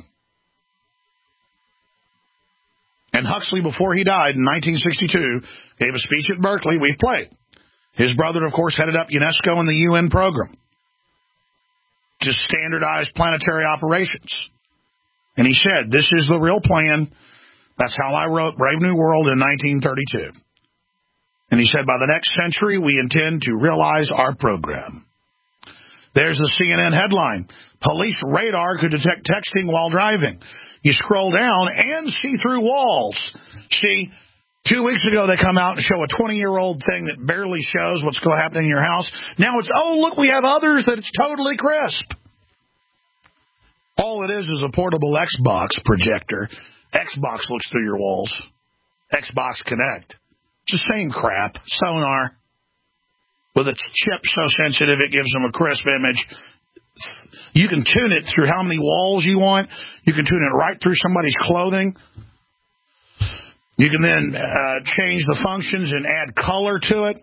C: And Huxley, before he died in nineteen sixty-two, gave a speech at Berkeley. We played. His brother, of course, headed up UNESCO and the U N program to standardize planetary operations. And he said, this is the real plan. That's how I wrote Brave New World in nineteen thirty-two. And he said, by the next century, we intend to realize our program. There's the C N N headline. Police radar could detect texting while driving. You scroll down and see through walls. See, two weeks ago they come out and show a twenty-year-old thing that barely shows what's going to happen in your house. Now it's, oh, look, we have others that it's totally crisp. All it is is a portable Xbox projector. Xbox looks through your walls. Xbox Connect. It's the same crap. Sonar. With a chip so sensitive it gives them a crisp image. You can tune it through how many walls you want. You can tune it right through somebody's clothing. You can then uh, change the functions and add color to it.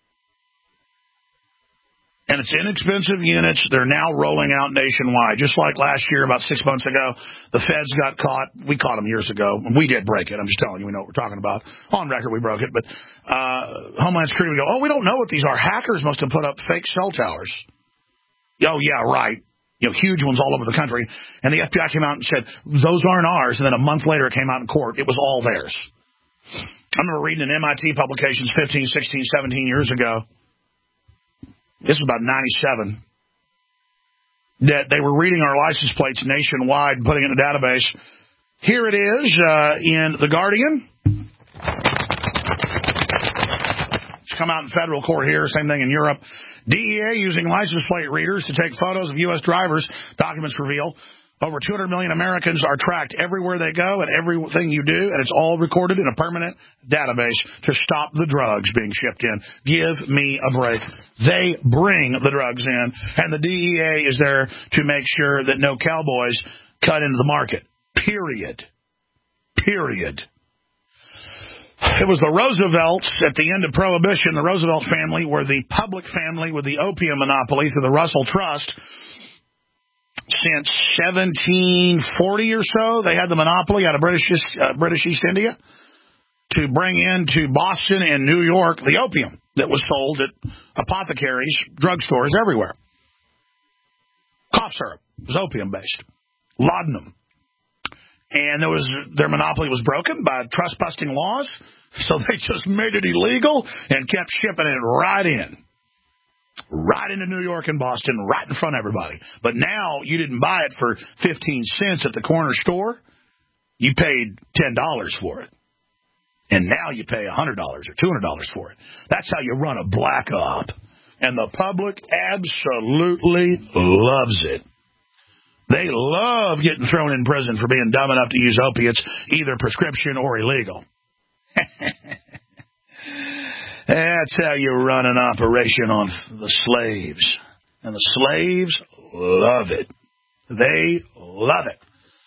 C: And it's inexpensive units. They're now rolling out nationwide. Just like last year, about six months ago, the feds got caught. We caught them years ago. We did break it. I'm just telling you, we know what we're talking about. On record, we broke it. But uh, Homeland Security, we go, oh, we don't know what these are. Hackers must have put up fake cell towers. Oh, yeah, right. You know, huge ones all over the country. And the F B I came out and said, those aren't ours. And then a month later, it came out in court. It was all theirs. I remember reading in M I T publications fifteen, sixteen, seventeen years ago. This was about ninety-seven. That they were reading our license plates nationwide, putting it in a database. Here it is uh, in The Guardian. It's come out in federal court here. Same thing in Europe. D E A using license plate readers to take photos of U S drivers. Documents reveal over two hundred million Americans are tracked everywhere they go and everything you do, and it's all recorded in a permanent database to stop the drugs being shipped in. Give me a break. They bring the drugs in, and the D E A is there to make sure that no cowboys cut into the market. Period. Period. It was the Roosevelts at the end of Prohibition. The Roosevelt family were the public family with the opium monopoly through the Russell Trust. Since seventeen forty or so, they had the monopoly out of British uh, British East India to bring into Boston and New York the opium that was sold at apothecaries, drugstores everywhere. Cough syrup was opium-based. Laudanum. And there was their monopoly was broken by trust-busting laws, so they just made it illegal and kept shipping it right in. Right into New York and Boston, right in front of everybody. But now you didn't buy it for fifteen cents at the corner store. You paid ten dollars for it. And now you pay one hundred dollars or two hundred dollars for it. That's how you run a black op. And the public absolutely loves it. They love getting thrown in prison for being dumb enough to use opiates, either prescription or illegal. That's how you run an operation on the slaves. And the slaves love it. They love it.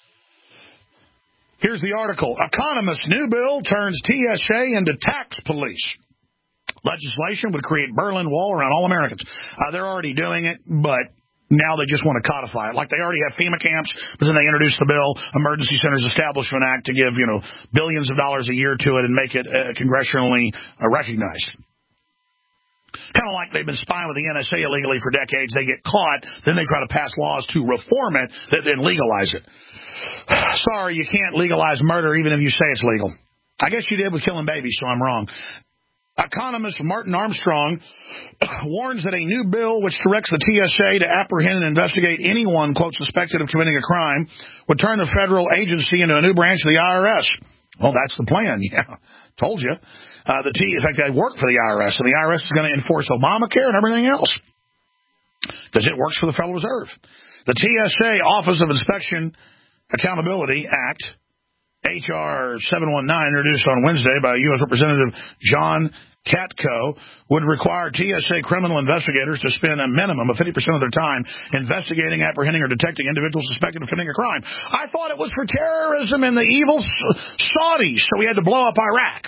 C: Here's the article. Economist new bill turns T S A into tax police. Legislation would create Berlin Wall around all Americans. Uh, they're already doing it, but now they just want to codify it. Like they already have FEMA camps, but then they introduced the bill, Emergency Centers Establishment Act, to give, you know, billions of dollars a year to it and make it uh, congressionally uh, recognized. Kind of like they've been spying with the N S A illegally for decades. They get caught, then they try to pass laws to reform it, that then legalize it. Sorry, you can't legalize murder even if you say it's legal. I guess you did with killing babies, so I'm wrong. Economist Martin Armstrong warns that a new bill which directs the T S A to apprehend and investigate anyone, quote, suspected of committing a crime would turn the federal agency into a new branch of the I R S. Well, that's the plan. Yeah, told you. Uh, the T, in fact, they work for the I R S, and the I R S is going to enforce Obamacare and everything else because it works for the Federal Reserve. The T S A Office of Inspection Accountability Act, H R seven one nine, introduced on Wednesday by U S Representative John Katko, would require T S A criminal investigators to spend a minimum of fifty percent of their time investigating, apprehending, or detecting individuals suspected of committing a crime. I thought it was for terrorism and the evil Saudis, so we had to blow up Iraq.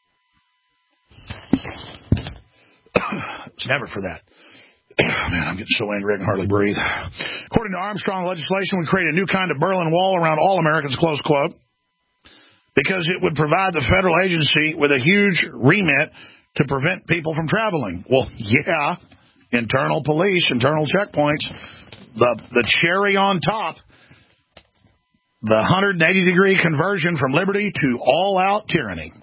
C: It's never for that. Man, I'm getting so angry I can hardly breathe. According to Armstrong, legislation would create a new kind of Berlin Wall around all Americans, close quote, because it would provide the federal agency with a huge remit to prevent people from traveling. Well, yeah, internal police, internal checkpoints, the the cherry on top, the one hundred eighty degree conversion from liberty to all-out tyranny.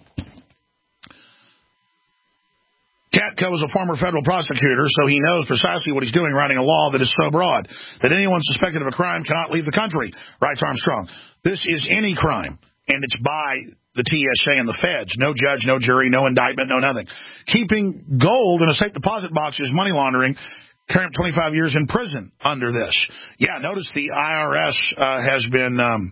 C: Katko is a former federal prosecutor, so he knows precisely what he's doing, writing a law that is so broad that anyone suspected of a crime cannot leave the country, writes Armstrong. This is any crime, and it's by the T S A and the feds. No judge, no jury, no indictment, no nothing. Keeping gold in a safe deposit box is money laundering. Current twenty-five years in prison under this. Yeah, notice the I R S uh, has been um,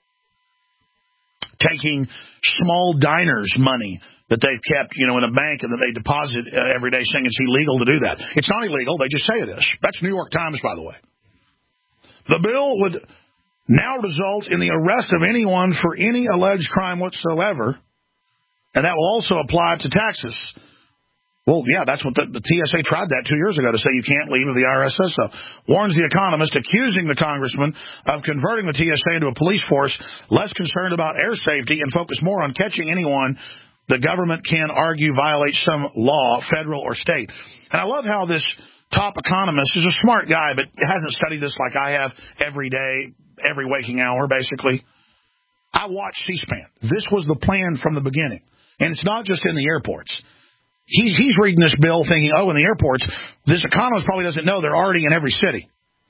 C: taking small diners' money that they've kept, you know, in a bank and that they deposit uh, every day, saying it's illegal to do that. It's not illegal. They just say it is. That's New York Times, by the way. The bill would now result in the arrest of anyone for any alleged crime whatsoever, and that will also apply to taxes. Well, yeah, that's what the, the T S A tried that two years ago to say you can't leave if the I R S says so. Warns the Economist, accusing the congressman of converting the T S A into a police force less concerned about air safety and focused more on catching anyone the government can argue violates some law, federal or state. And I love how this top economist is a smart guy, but hasn't studied this like I have every day, every waking hour, basically. I watch C-SPAN. This was the plan from the beginning. And it's not just in the airports. He's, he's reading this bill thinking, oh, in the airports, this economist probably doesn't know they're already in every city.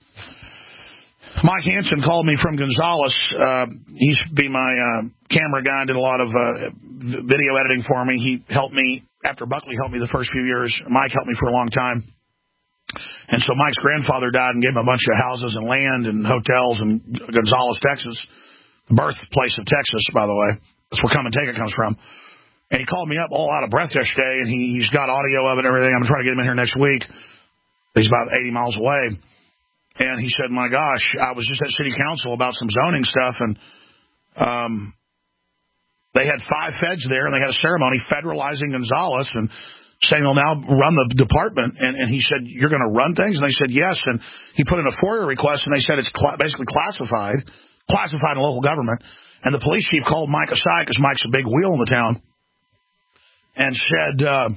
C: Mike Hansen called me from Gonzales. Uh, he used to be my uh, camera guy and did a lot of uh, video editing for me. He helped me, after Buckley helped me the first few years. Mike helped me for a long time. And so Mike's grandfather died and gave him a bunch of houses and land and hotels in Gonzales, Texas, the birthplace of Texas, by the way. That's where Come and Take It comes from. And he called me up all out of breath yesterday, and he, he's got audio of it and everything. I'm going to try to get him in here next week. He's about eighty miles away. And he said, my gosh, I was just at city council about some zoning stuff, and um, they had five feds there, and they had a ceremony federalizing Gonzales and saying they'll now run the department. And, and he said, you're going to run things? And they said, yes. And he put in a FOIA request, and they said it's cl- basically classified, classified in local government. And the police chief called Mike aside, because Mike's a big wheel in the town, and said, uh,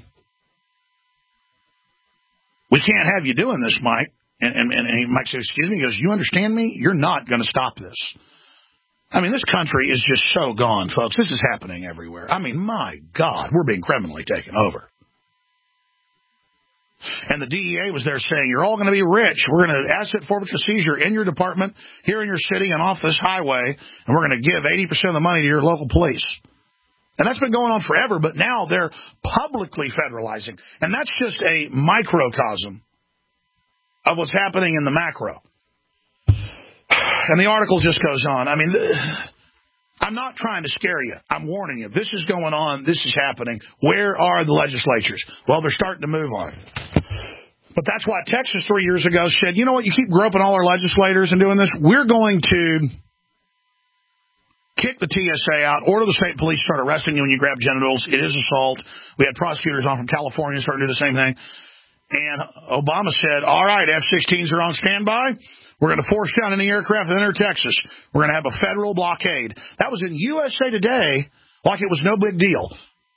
C: we can't have you doing this, Mike. And, and, and Mike said, excuse me, he goes, you understand me? You're not going to stop this. I mean, this country is just so gone, folks. This is happening everywhere. I mean, my God, we're being criminally taken over. And the D E A was there saying, you're all going to be rich. We're going to asset forfeiture seizure in your department, here in your city and off this highway, and we're going to give eighty percent of the money to your local police. And that's been going on forever, but now they're publicly federalizing. And that's just a microcosm of what's happening in the macro. And the article just goes on. I mean, I'm not trying to scare you. I'm warning you. This is going on. This is happening. Where are the legislatures? Well, they're starting to move on it. But that's why Texas three years ago said, you know what, you keep groping all our legislators and doing this. We're going to kick the T S A out, order the state police to start arresting you when you grab genitals. It is assault. We had prosecutors on from California starting to do the same thing. And Obama said, all right, F sixteens are on standby. We're going to force down any aircraft that enter Texas. We're going to have a federal blockade. That was in U S A Today like it was no big deal.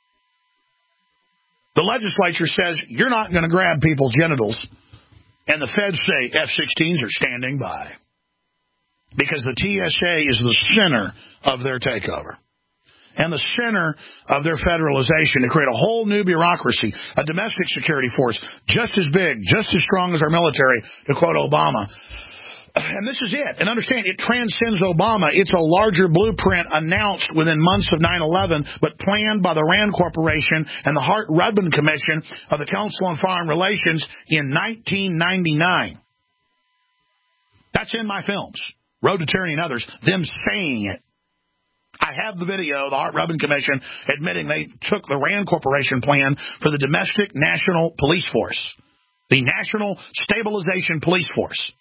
C: The legislature says you're not going to grab people's genitals. And the feds say F sixteens are standing by. Because the T S A is the center of their takeover. and the center of their federalization to create a whole new bureaucracy, a domestic security force just as big, just as strong as our military, to quote Obama. And this is it. And understand, it transcends Obama. It's a larger blueprint announced within months of nine eleven, but planned by the RAND Corporation and the Hart-Rubin Commission of the Council on Foreign Relations in nineteen ninety-nine. That's in my films, Road to Tyranny and others, them saying it. I have the video, the Hart-Rubin Commission, admitting they took the RAND Corporation plan for the Domestic National Police Force, the National Stabilization Police Force.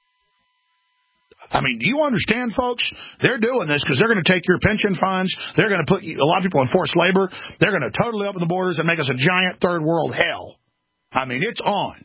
C: I mean, do you understand, folks? They're doing this because they're going to take your pension funds. They're going to put a lot of people in forced labor. They're going to totally open the borders and make us a giant third world hell. I mean, it's on.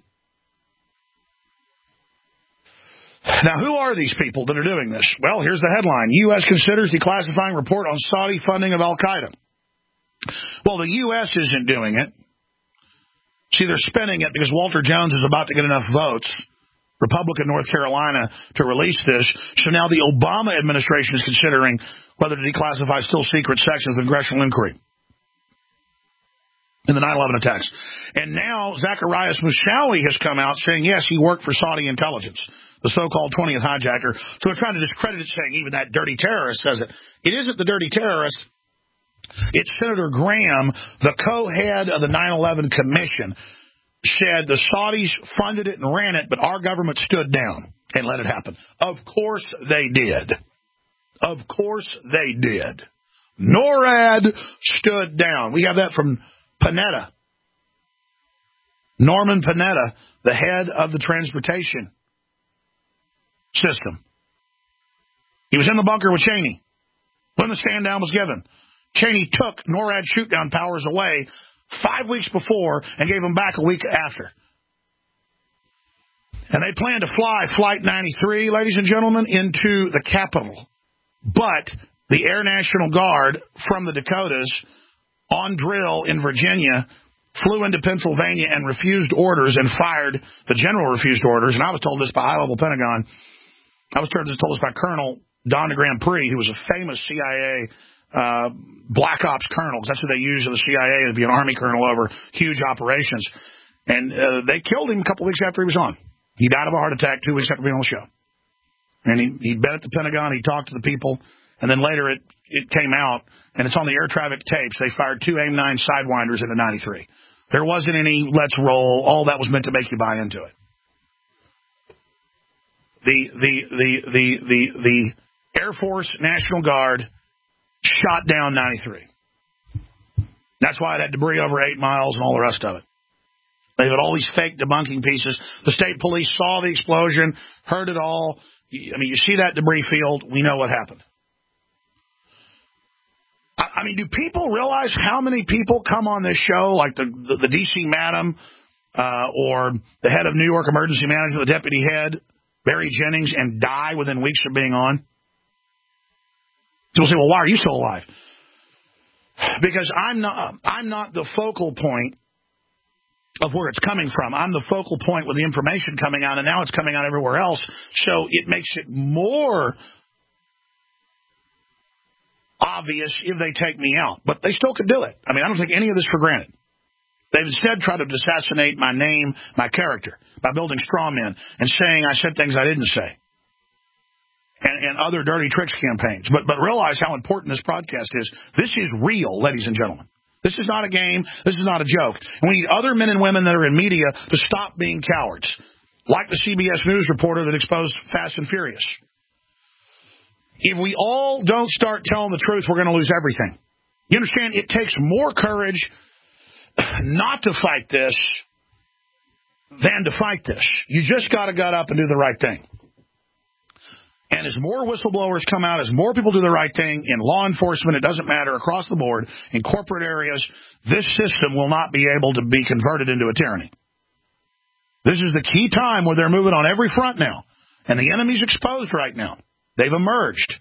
C: Now, who are these people that are doing this? Well, here's the headline. U S considers declassifying report on Saudi funding of Al-Qaeda. Well, the U S isn't doing it. See, they're spinning it because Walter Jones is about to get enough votes, Republican North Carolina, to release this. So now the Obama administration is considering whether to declassify still secret sections of the congressional inquiry in the nine eleven attacks. And now Zacharias Moussaoui has come out saying, yes, he worked for Saudi intelligence, the so-called twentieth hijacker. So they're trying to discredit it, saying even that dirty terrorist says it. It isn't the dirty terrorist. It's Senator Graham, the co-head of the nine eleven Commission, said the Saudis funded it and ran it, but our government stood down and let it happen. Of course they did. Of course they did. NORAD stood down. We have that from Panetta. Norman Panetta, the head of the transportation system. He was in the bunker with Cheney when the stand down was given. Cheney took NORAD shoot-down powers away five weeks before and gave them back a week after. And they plan to fly Flight ninety-three, ladies and gentlemen, into the Capitol. But the Air National Guard from the Dakotas on drill in Virginia flew into Pennsylvania and refused orders and fired. The general refused orders, and I was told this by high-level Pentagon. I was told this by Colonel Don de Grand Prix, who was a famous C I A uh, Black Ops colonel. That's what they use in the C I A, to be an Army colonel over huge operations. And uh, they killed him a couple weeks after he was on. He died of a heart attack two weeks after being on the show. And he, he'd been at the Pentagon, he talked to the people, and then later it, it came out, and it's on the air traffic tapes. They fired two AIM nine Sidewinders into ninety-three. There wasn't any let's roll. All that was meant to make you buy into it. The the the the the the Air Force National Guard shot down ninety-three. That's why it had debris over eight miles and all the rest of it. They've got all these fake debunking pieces. The state police saw the explosion, heard it all. I mean, you see that debris field, we know what happened. I mean, do people realize how many people come on this show, like the the, the D C madam uh, or the head of New York Emergency Management, the deputy head, Barry Jennings, and die within weeks of being on? People say, well, why are you still alive? Because I'm not, I'm not the focal point of where it's coming from. I'm the focal point with the information coming out, and now it's coming out everywhere else. So it makes it more obvious if they take me out. But they still could do it. I mean, I don't take any of this for granted. They've instead tried to assassinate my name, my character, by building straw men and saying I said things I didn't say. And, and other dirty tricks campaigns. But but realize how important this broadcast is. This is real, ladies and gentlemen. This is not a game. This is not a joke. And we need other men and women that are in media to stop being cowards, like the C B S News reporter that exposed Fast and Furious. If we all don't start telling the truth, we're going to lose everything. You understand? It takes more courage not to fight this than to fight this. You just got to gut up and do the right thing. And as more whistleblowers come out, as more people do the right thing in law enforcement, it doesn't matter, across the board, in corporate areas, this system will not be able to be converted into a tyranny. This is the key time where they're moving on every front now. And the enemy's exposed right now. They've emerged.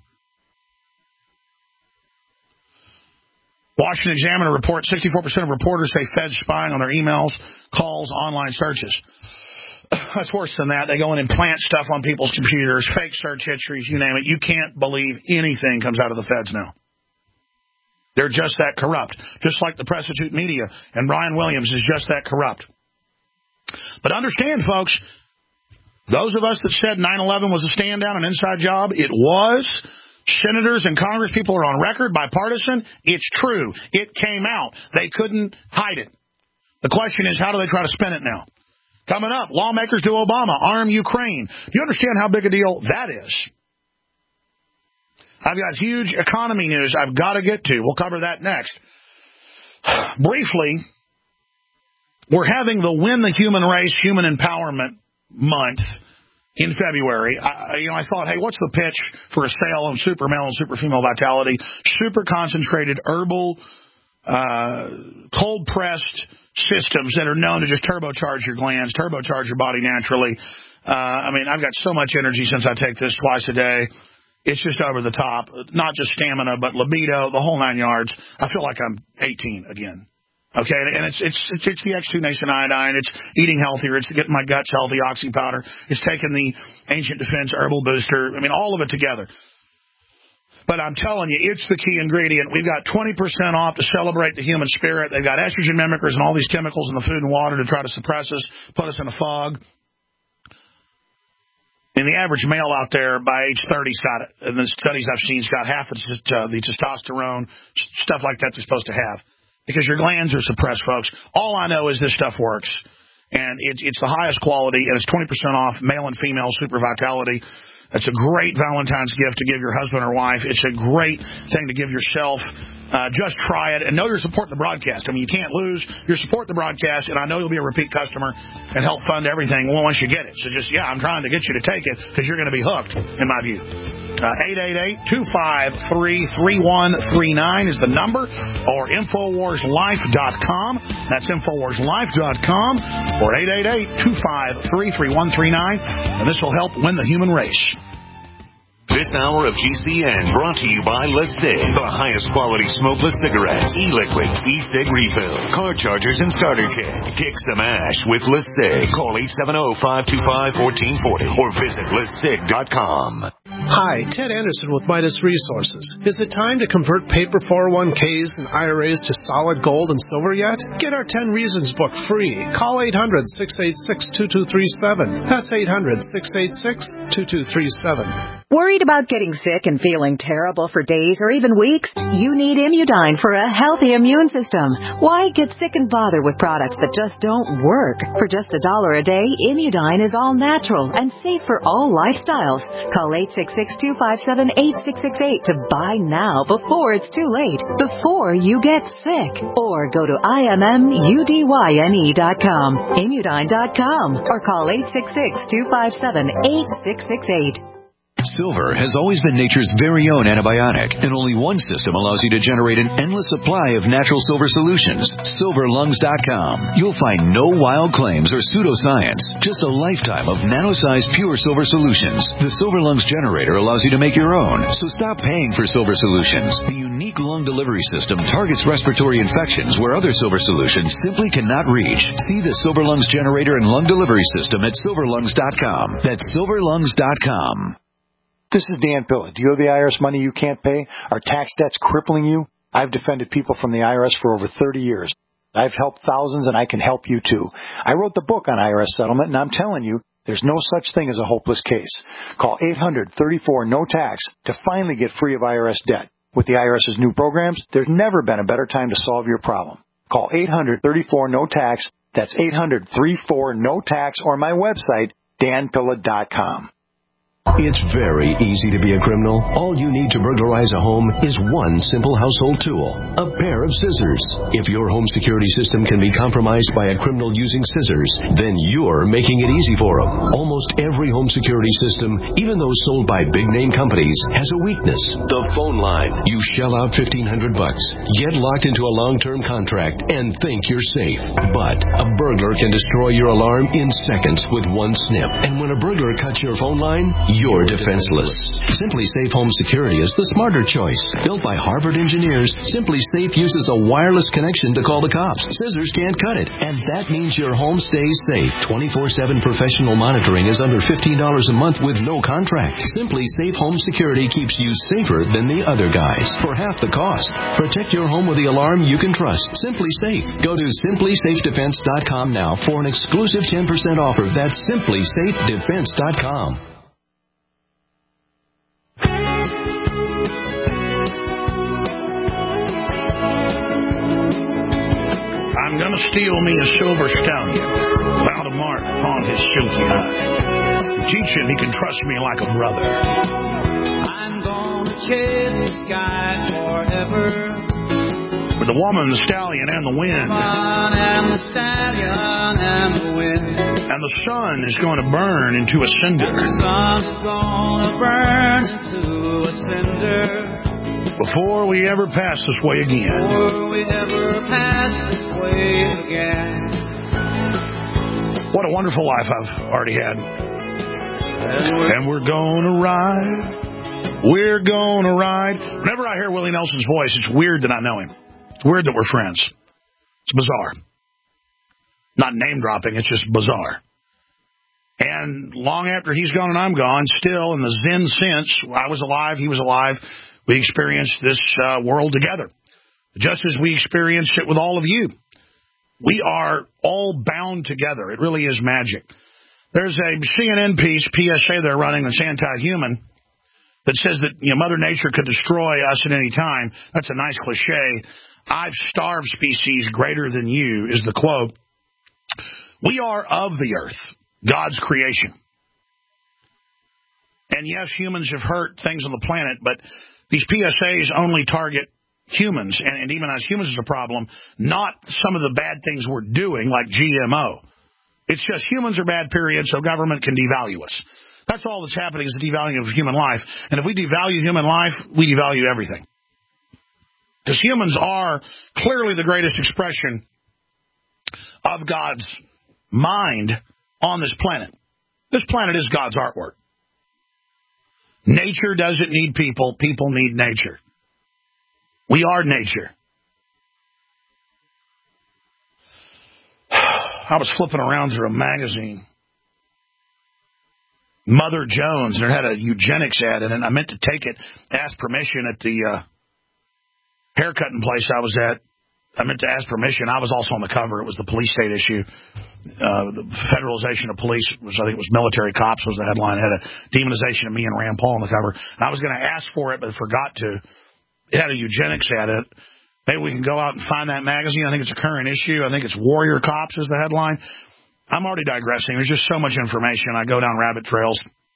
C: Washington Examiner reports sixty-four percent of reporters say Feds spying on their emails, calls, online searches. That's worse than that. They go in and plant stuff on people's computers, fake search histories, you name it. You can't believe anything comes out of the Feds now. They're just that corrupt. Just like the prostitute media and Brian Williams is just that corrupt. But understand, folks, those of us that said nine eleven was a stand-down, an inside job, it was. Senators and Congress people are on record, bipartisan. It's true. It came out. They couldn't hide it. The question is, how do they try to spin it now? Coming up, lawmakers to Obama, arm Ukraine. Do you understand how big a deal that is? I've got huge economy news I've got to get to. We'll cover that next. Briefly, we're having the Win the Human Race Human Empowerment Month in February. I, you know, I thought, hey, what's the pitch for a sale on super male and super female vitality? Super concentrated herbal, uh, cold pressed systems that are known to just turbocharge your glands, turbocharge your body naturally. Uh, I mean, I've got so much energy since I take this twice a day. It's just over the top. Not just stamina, but libido, the whole nine yards. I feel like I'm eighteen again. Okay, and it's it's it's, it's the X two Nation iodine. It's eating healthier. It's getting my guts healthy. Oxy powder. It's taking the Ancient Defense herbal booster. I mean, all of it together. But I'm telling you, it's the key ingredient. We've got twenty percent off to celebrate the human spirit. They've got estrogen mimickers and all these chemicals in the food and water to try to suppress us, put us in a fog. And the average male out there by age thirty's got it. And the studies I've seen, has got half the, uh, the testosterone, stuff like that they're supposed to have. Because your glands are suppressed, folks. All I know is this stuff works. And it's, it's the highest quality, and it's twenty percent off, male and female super vitality. It's a great Valentine's gift to give your husband or wife. It's a great thing to give yourself. Uh, just try it and know you're supporting the broadcast. I mean, you can't lose. You're supporting the broadcast, and I know you'll be a repeat customer and help fund everything once you get it. So just, yeah, I'm trying to get you to take it because you're going to be hooked, in my view. Uh, eight eight eight, two five three, three one three nine is the number, or Infowars Life dot com. That's Infowars Life dot com, or eight eight eight, two five three, three one three nine, and this will help win the human race.
I: This hour of G C N brought to you by LeSig, the highest quality smokeless cigarettes, e-liquids, e-cig refills, car chargers, and starter kits. Kick some ash with LeSig. Call eight seven zero, five two five, one four four zero or visit lesig dot com.
O: Hi, Ted Anderson with Midas Resources. Is it time to convert paper four oh one k's and I R As to solid gold and silver yet? Get our ten Reasons book free. Call eight hundred, six eight six, two two three seven. That's eight hundred, six eight six, two two three seven.
P: Worried about getting sick and feeling terrible for days or even weeks? You need Immudyne for a healthy immune system. Why get sick and bother with products that just don't work? For just a dollar a day, Immudyne is all natural and safe for all lifestyles. Call eight six six, two five seven, eight six six eight to buy now before it's too late, before you get sick. Or go to I M M U D Y N E dot com, Immudyne dot com, or call eight six six, two five seven, eight six six eight.
Q: Silver has always been nature's very own antibiotic, and only one system allows you to generate an endless supply of natural silver solutions. silver lungs dot com. You'll find no wild claims or pseudoscience, just a lifetime of nano-sized pure silver solutions. The Silver Lungs generator allows you to make your own, so stop paying for silver solutions. The unique lung delivery system targets respiratory infections where other silver solutions simply cannot reach. See the Silver Lungs generator and lung delivery system at silver lungs dot com. That's silver lungs dot com.
R: This is Dan Pilla. Do you owe the I R S money you can't pay? Are tax debts crippling you? I've defended people from the I R S for over thirty years. I've helped thousands, and I can help you too. I wrote the book on I R S settlement, and I'm telling you, there's no such thing as a hopeless case. Call eight hundred, thirty-four, no tax to finally get free of I R S debt. With the IRS's new programs, there's never been a better time to solve your problem. Call eight hundred, thirty-four, no tax. That's eight hundred, thirty-four, no tax, or my website, dan pilla dot com.
S: It's very easy to be a criminal. All you need to burglarize a home is one simple household tool, a pair of scissors. If your home security system can be compromised by a criminal using scissors, then you're making it easy for them. Almost every home security system, even those sold by big-name companies, has a weakness. The phone line. You shell out fifteen hundred bucks, get locked into a long-term contract, and think you're safe. But a burglar can destroy your alarm in seconds with one snip. And when a burglar cuts your phone line, you're defenseless. Simply Safe Home Security is the smarter choice. Built by Harvard engineers, Simply Safe uses a wireless connection to call the cops. Scissors can't cut it. And that means your home stays safe. twenty-four seven professional monitoring is under fifteen dollars a month with no contract. Simply Safe Home Security keeps you safer than the other guys for half the cost. Protect your home with the alarm you can trust. Simply Safe. Go to simply safe defense dot com now for an exclusive ten percent offer. That's simply safe defense dot com.
C: I'm gonna steal me a silver stallion without a mark upon his silky hide. Teach him he can trust me like a brother.
M: I'm gonna chase the sky forever.
C: With the woman, the stallion, and the wind.
M: And the stallion and the wind.
C: And the sun is going to burn into a cinder.
M: And the sun is gonna burn into a cinder.
C: Before we ever pass this way again.
M: Before we ever pass this way again.
C: What a wonderful life I've already had. And we're, and we're gonna ride. We're gonna ride. Whenever I hear Willie Nelson's voice, it's weird that I know him. It's weird that we're friends. It's bizarre. Not name dropping, it's just bizarre. And long after he's gone and I'm gone, still in the Zen sense, I was alive, he was alive, we experienced this uh, world together. Just as we experienced it with all of you. We are all bound together. It really is magic. There's a C N N piece, P S A they're running that's anti-human, that says that you know, Mother Nature could destroy us at any time. That's a nice cliche. I've starved species greater than you, is the quote. We are of the earth, God's creation. And yes, humans have hurt things on the planet, but these P S As only target humans, and, and even as humans is a problem, not some of the bad things we're doing, like G M O. It's just humans are bad, period, so government can devalue us. That's all that's happening is the devaluing of human life. And if we devalue human life, we devalue everything. Because humans are clearly the greatest expression of God's mind on this planet. This planet is God's artwork. Nature doesn't need people. People need nature. We are nature. I was flipping around through a magazine. Mother Jones, and it had a eugenics ad in it, and I meant to take it, ask permission at the uh, haircutting place I was at. I meant to ask permission. I was also on the cover. It was the police state issue. Uh, the federalization of police, which I think was military cops, was the headline. It had a demonization of me and Rand Paul on the cover. And I was going to ask for it, but forgot to. It had a eugenics ad in it. Maybe we can go out and find that magazine. I think it's a current issue. I think it's Warrior Cops is the headline. I'm already digressing. There's just so much information. I go down rabbit trails.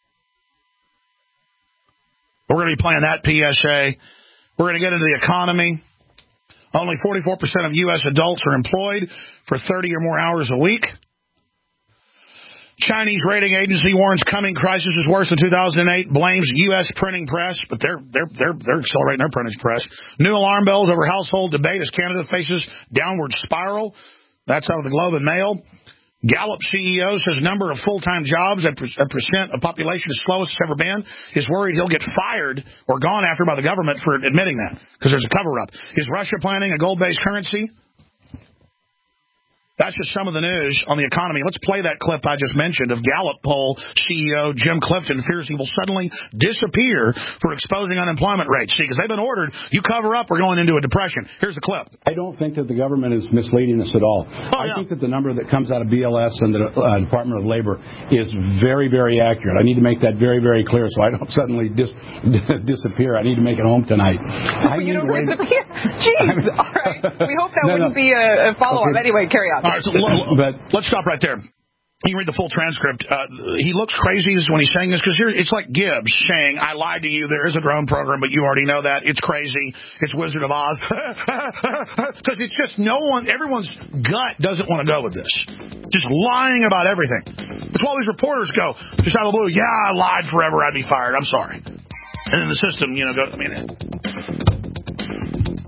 C: We're going to be playing that P S A. We're going to get into the economy. Only forty-four percent of U S adults are employed for thirty or more hours a week. Chinese rating agency warns coming crisis is worse than two thousand eight, blames U S printing press, but they're they're they're they're accelerating their printing press. New alarm bells over household debate as Canada faces downward spiral. That's out of the Globe and Mail. Gallup C E O says number of full-time jobs at a percent of population is slowest it's ever been. Is worried he'll get fired or gone after by the government for admitting that because there's a cover-up. Is Russia planning a gold-based currency? That's just some of the news on the economy. Let's play that clip I just mentioned of Gallup poll C E O Jim Clifton fears he will suddenly disappear for exposing unemployment rates. See, because they've been ordered, you cover up, we're going into a depression. Here's the clip.
T: I don't think that the government is misleading us at all.
C: Oh,
T: I
C: yeah.
T: think that the number that comes out of B L S and the uh, Department of Labor is very, very accurate. I need to make that very, very clear so I don't suddenly dis- disappear. I need to make it home tonight. I
U: you
T: need
U: don't
T: to
U: disappear? Jeez, all right. We hope that
T: No,
U: wouldn't
T: no.
U: be a, a follow-up.
T: Okay.
U: Anyway, carry on.
C: All right, so l- but let's stop right there. You can read the full transcript. Uh, he looks crazy when he's saying this because it's like Gibbs saying, I lied to you, there is a drone program, but you already know that. It's crazy. It's Wizard of Oz. Because it's just no one, everyone's gut doesn't want to go with this. Just lying about everything. That's why all these reporters go, just out of the blue, yeah, I lied forever, I'd be fired. I'm sorry. And then the system, you know, go, I mean,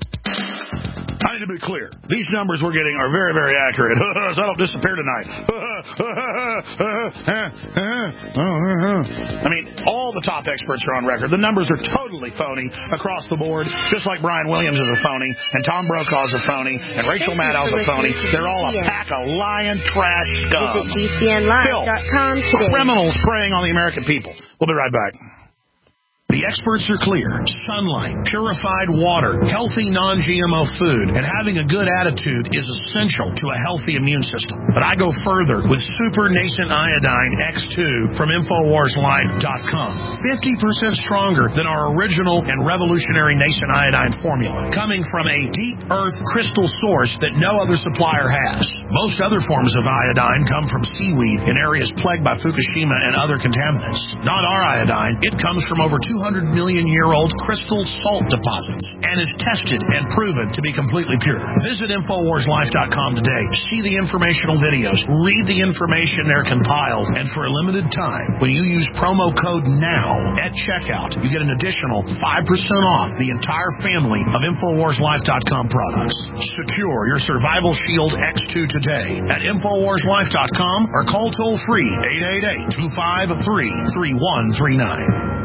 C: I need to be clear. These numbers we're getting are very, very accurate. So I don't disappear tonight. I mean, all the top experts are on record. The numbers are totally phony across the board, just like Brian Williams is a phony, and Tom Brokaw is a phony, and Rachel Maddow's a phony. They're all a pack of lying trash scum.
A: Visit G C N live dot com today.
C: Criminals preying on the American people. We'll be right back. The experts are clear. Sunlight, purified water, healthy non-G M O food, and having a good attitude is essential to a healthy immune system. But I go further with Super Nascent Iodine X two from Infowars Life dot com. fifty percent stronger than our original and revolutionary Nascent Iodine formula, coming from a deep earth crystal source that no other supplier has. Most other forms of iodine come from seaweed in areas plagued by Fukushima and other contaminants. Not our iodine. It comes from over two hundred million year old crystal salt deposits and is tested and proven to be completely pure. Visit Infowars Life dot com today. See the informational videos. Read the information they're compiled. And for a limited time, when you use promo code NOW at checkout, you get an additional five percent off the entire family of Infowars Life dot com products. Secure your Survival Shield X two today at Infowars Life dot com or call toll free eight eight eight, two five three, three one three nine.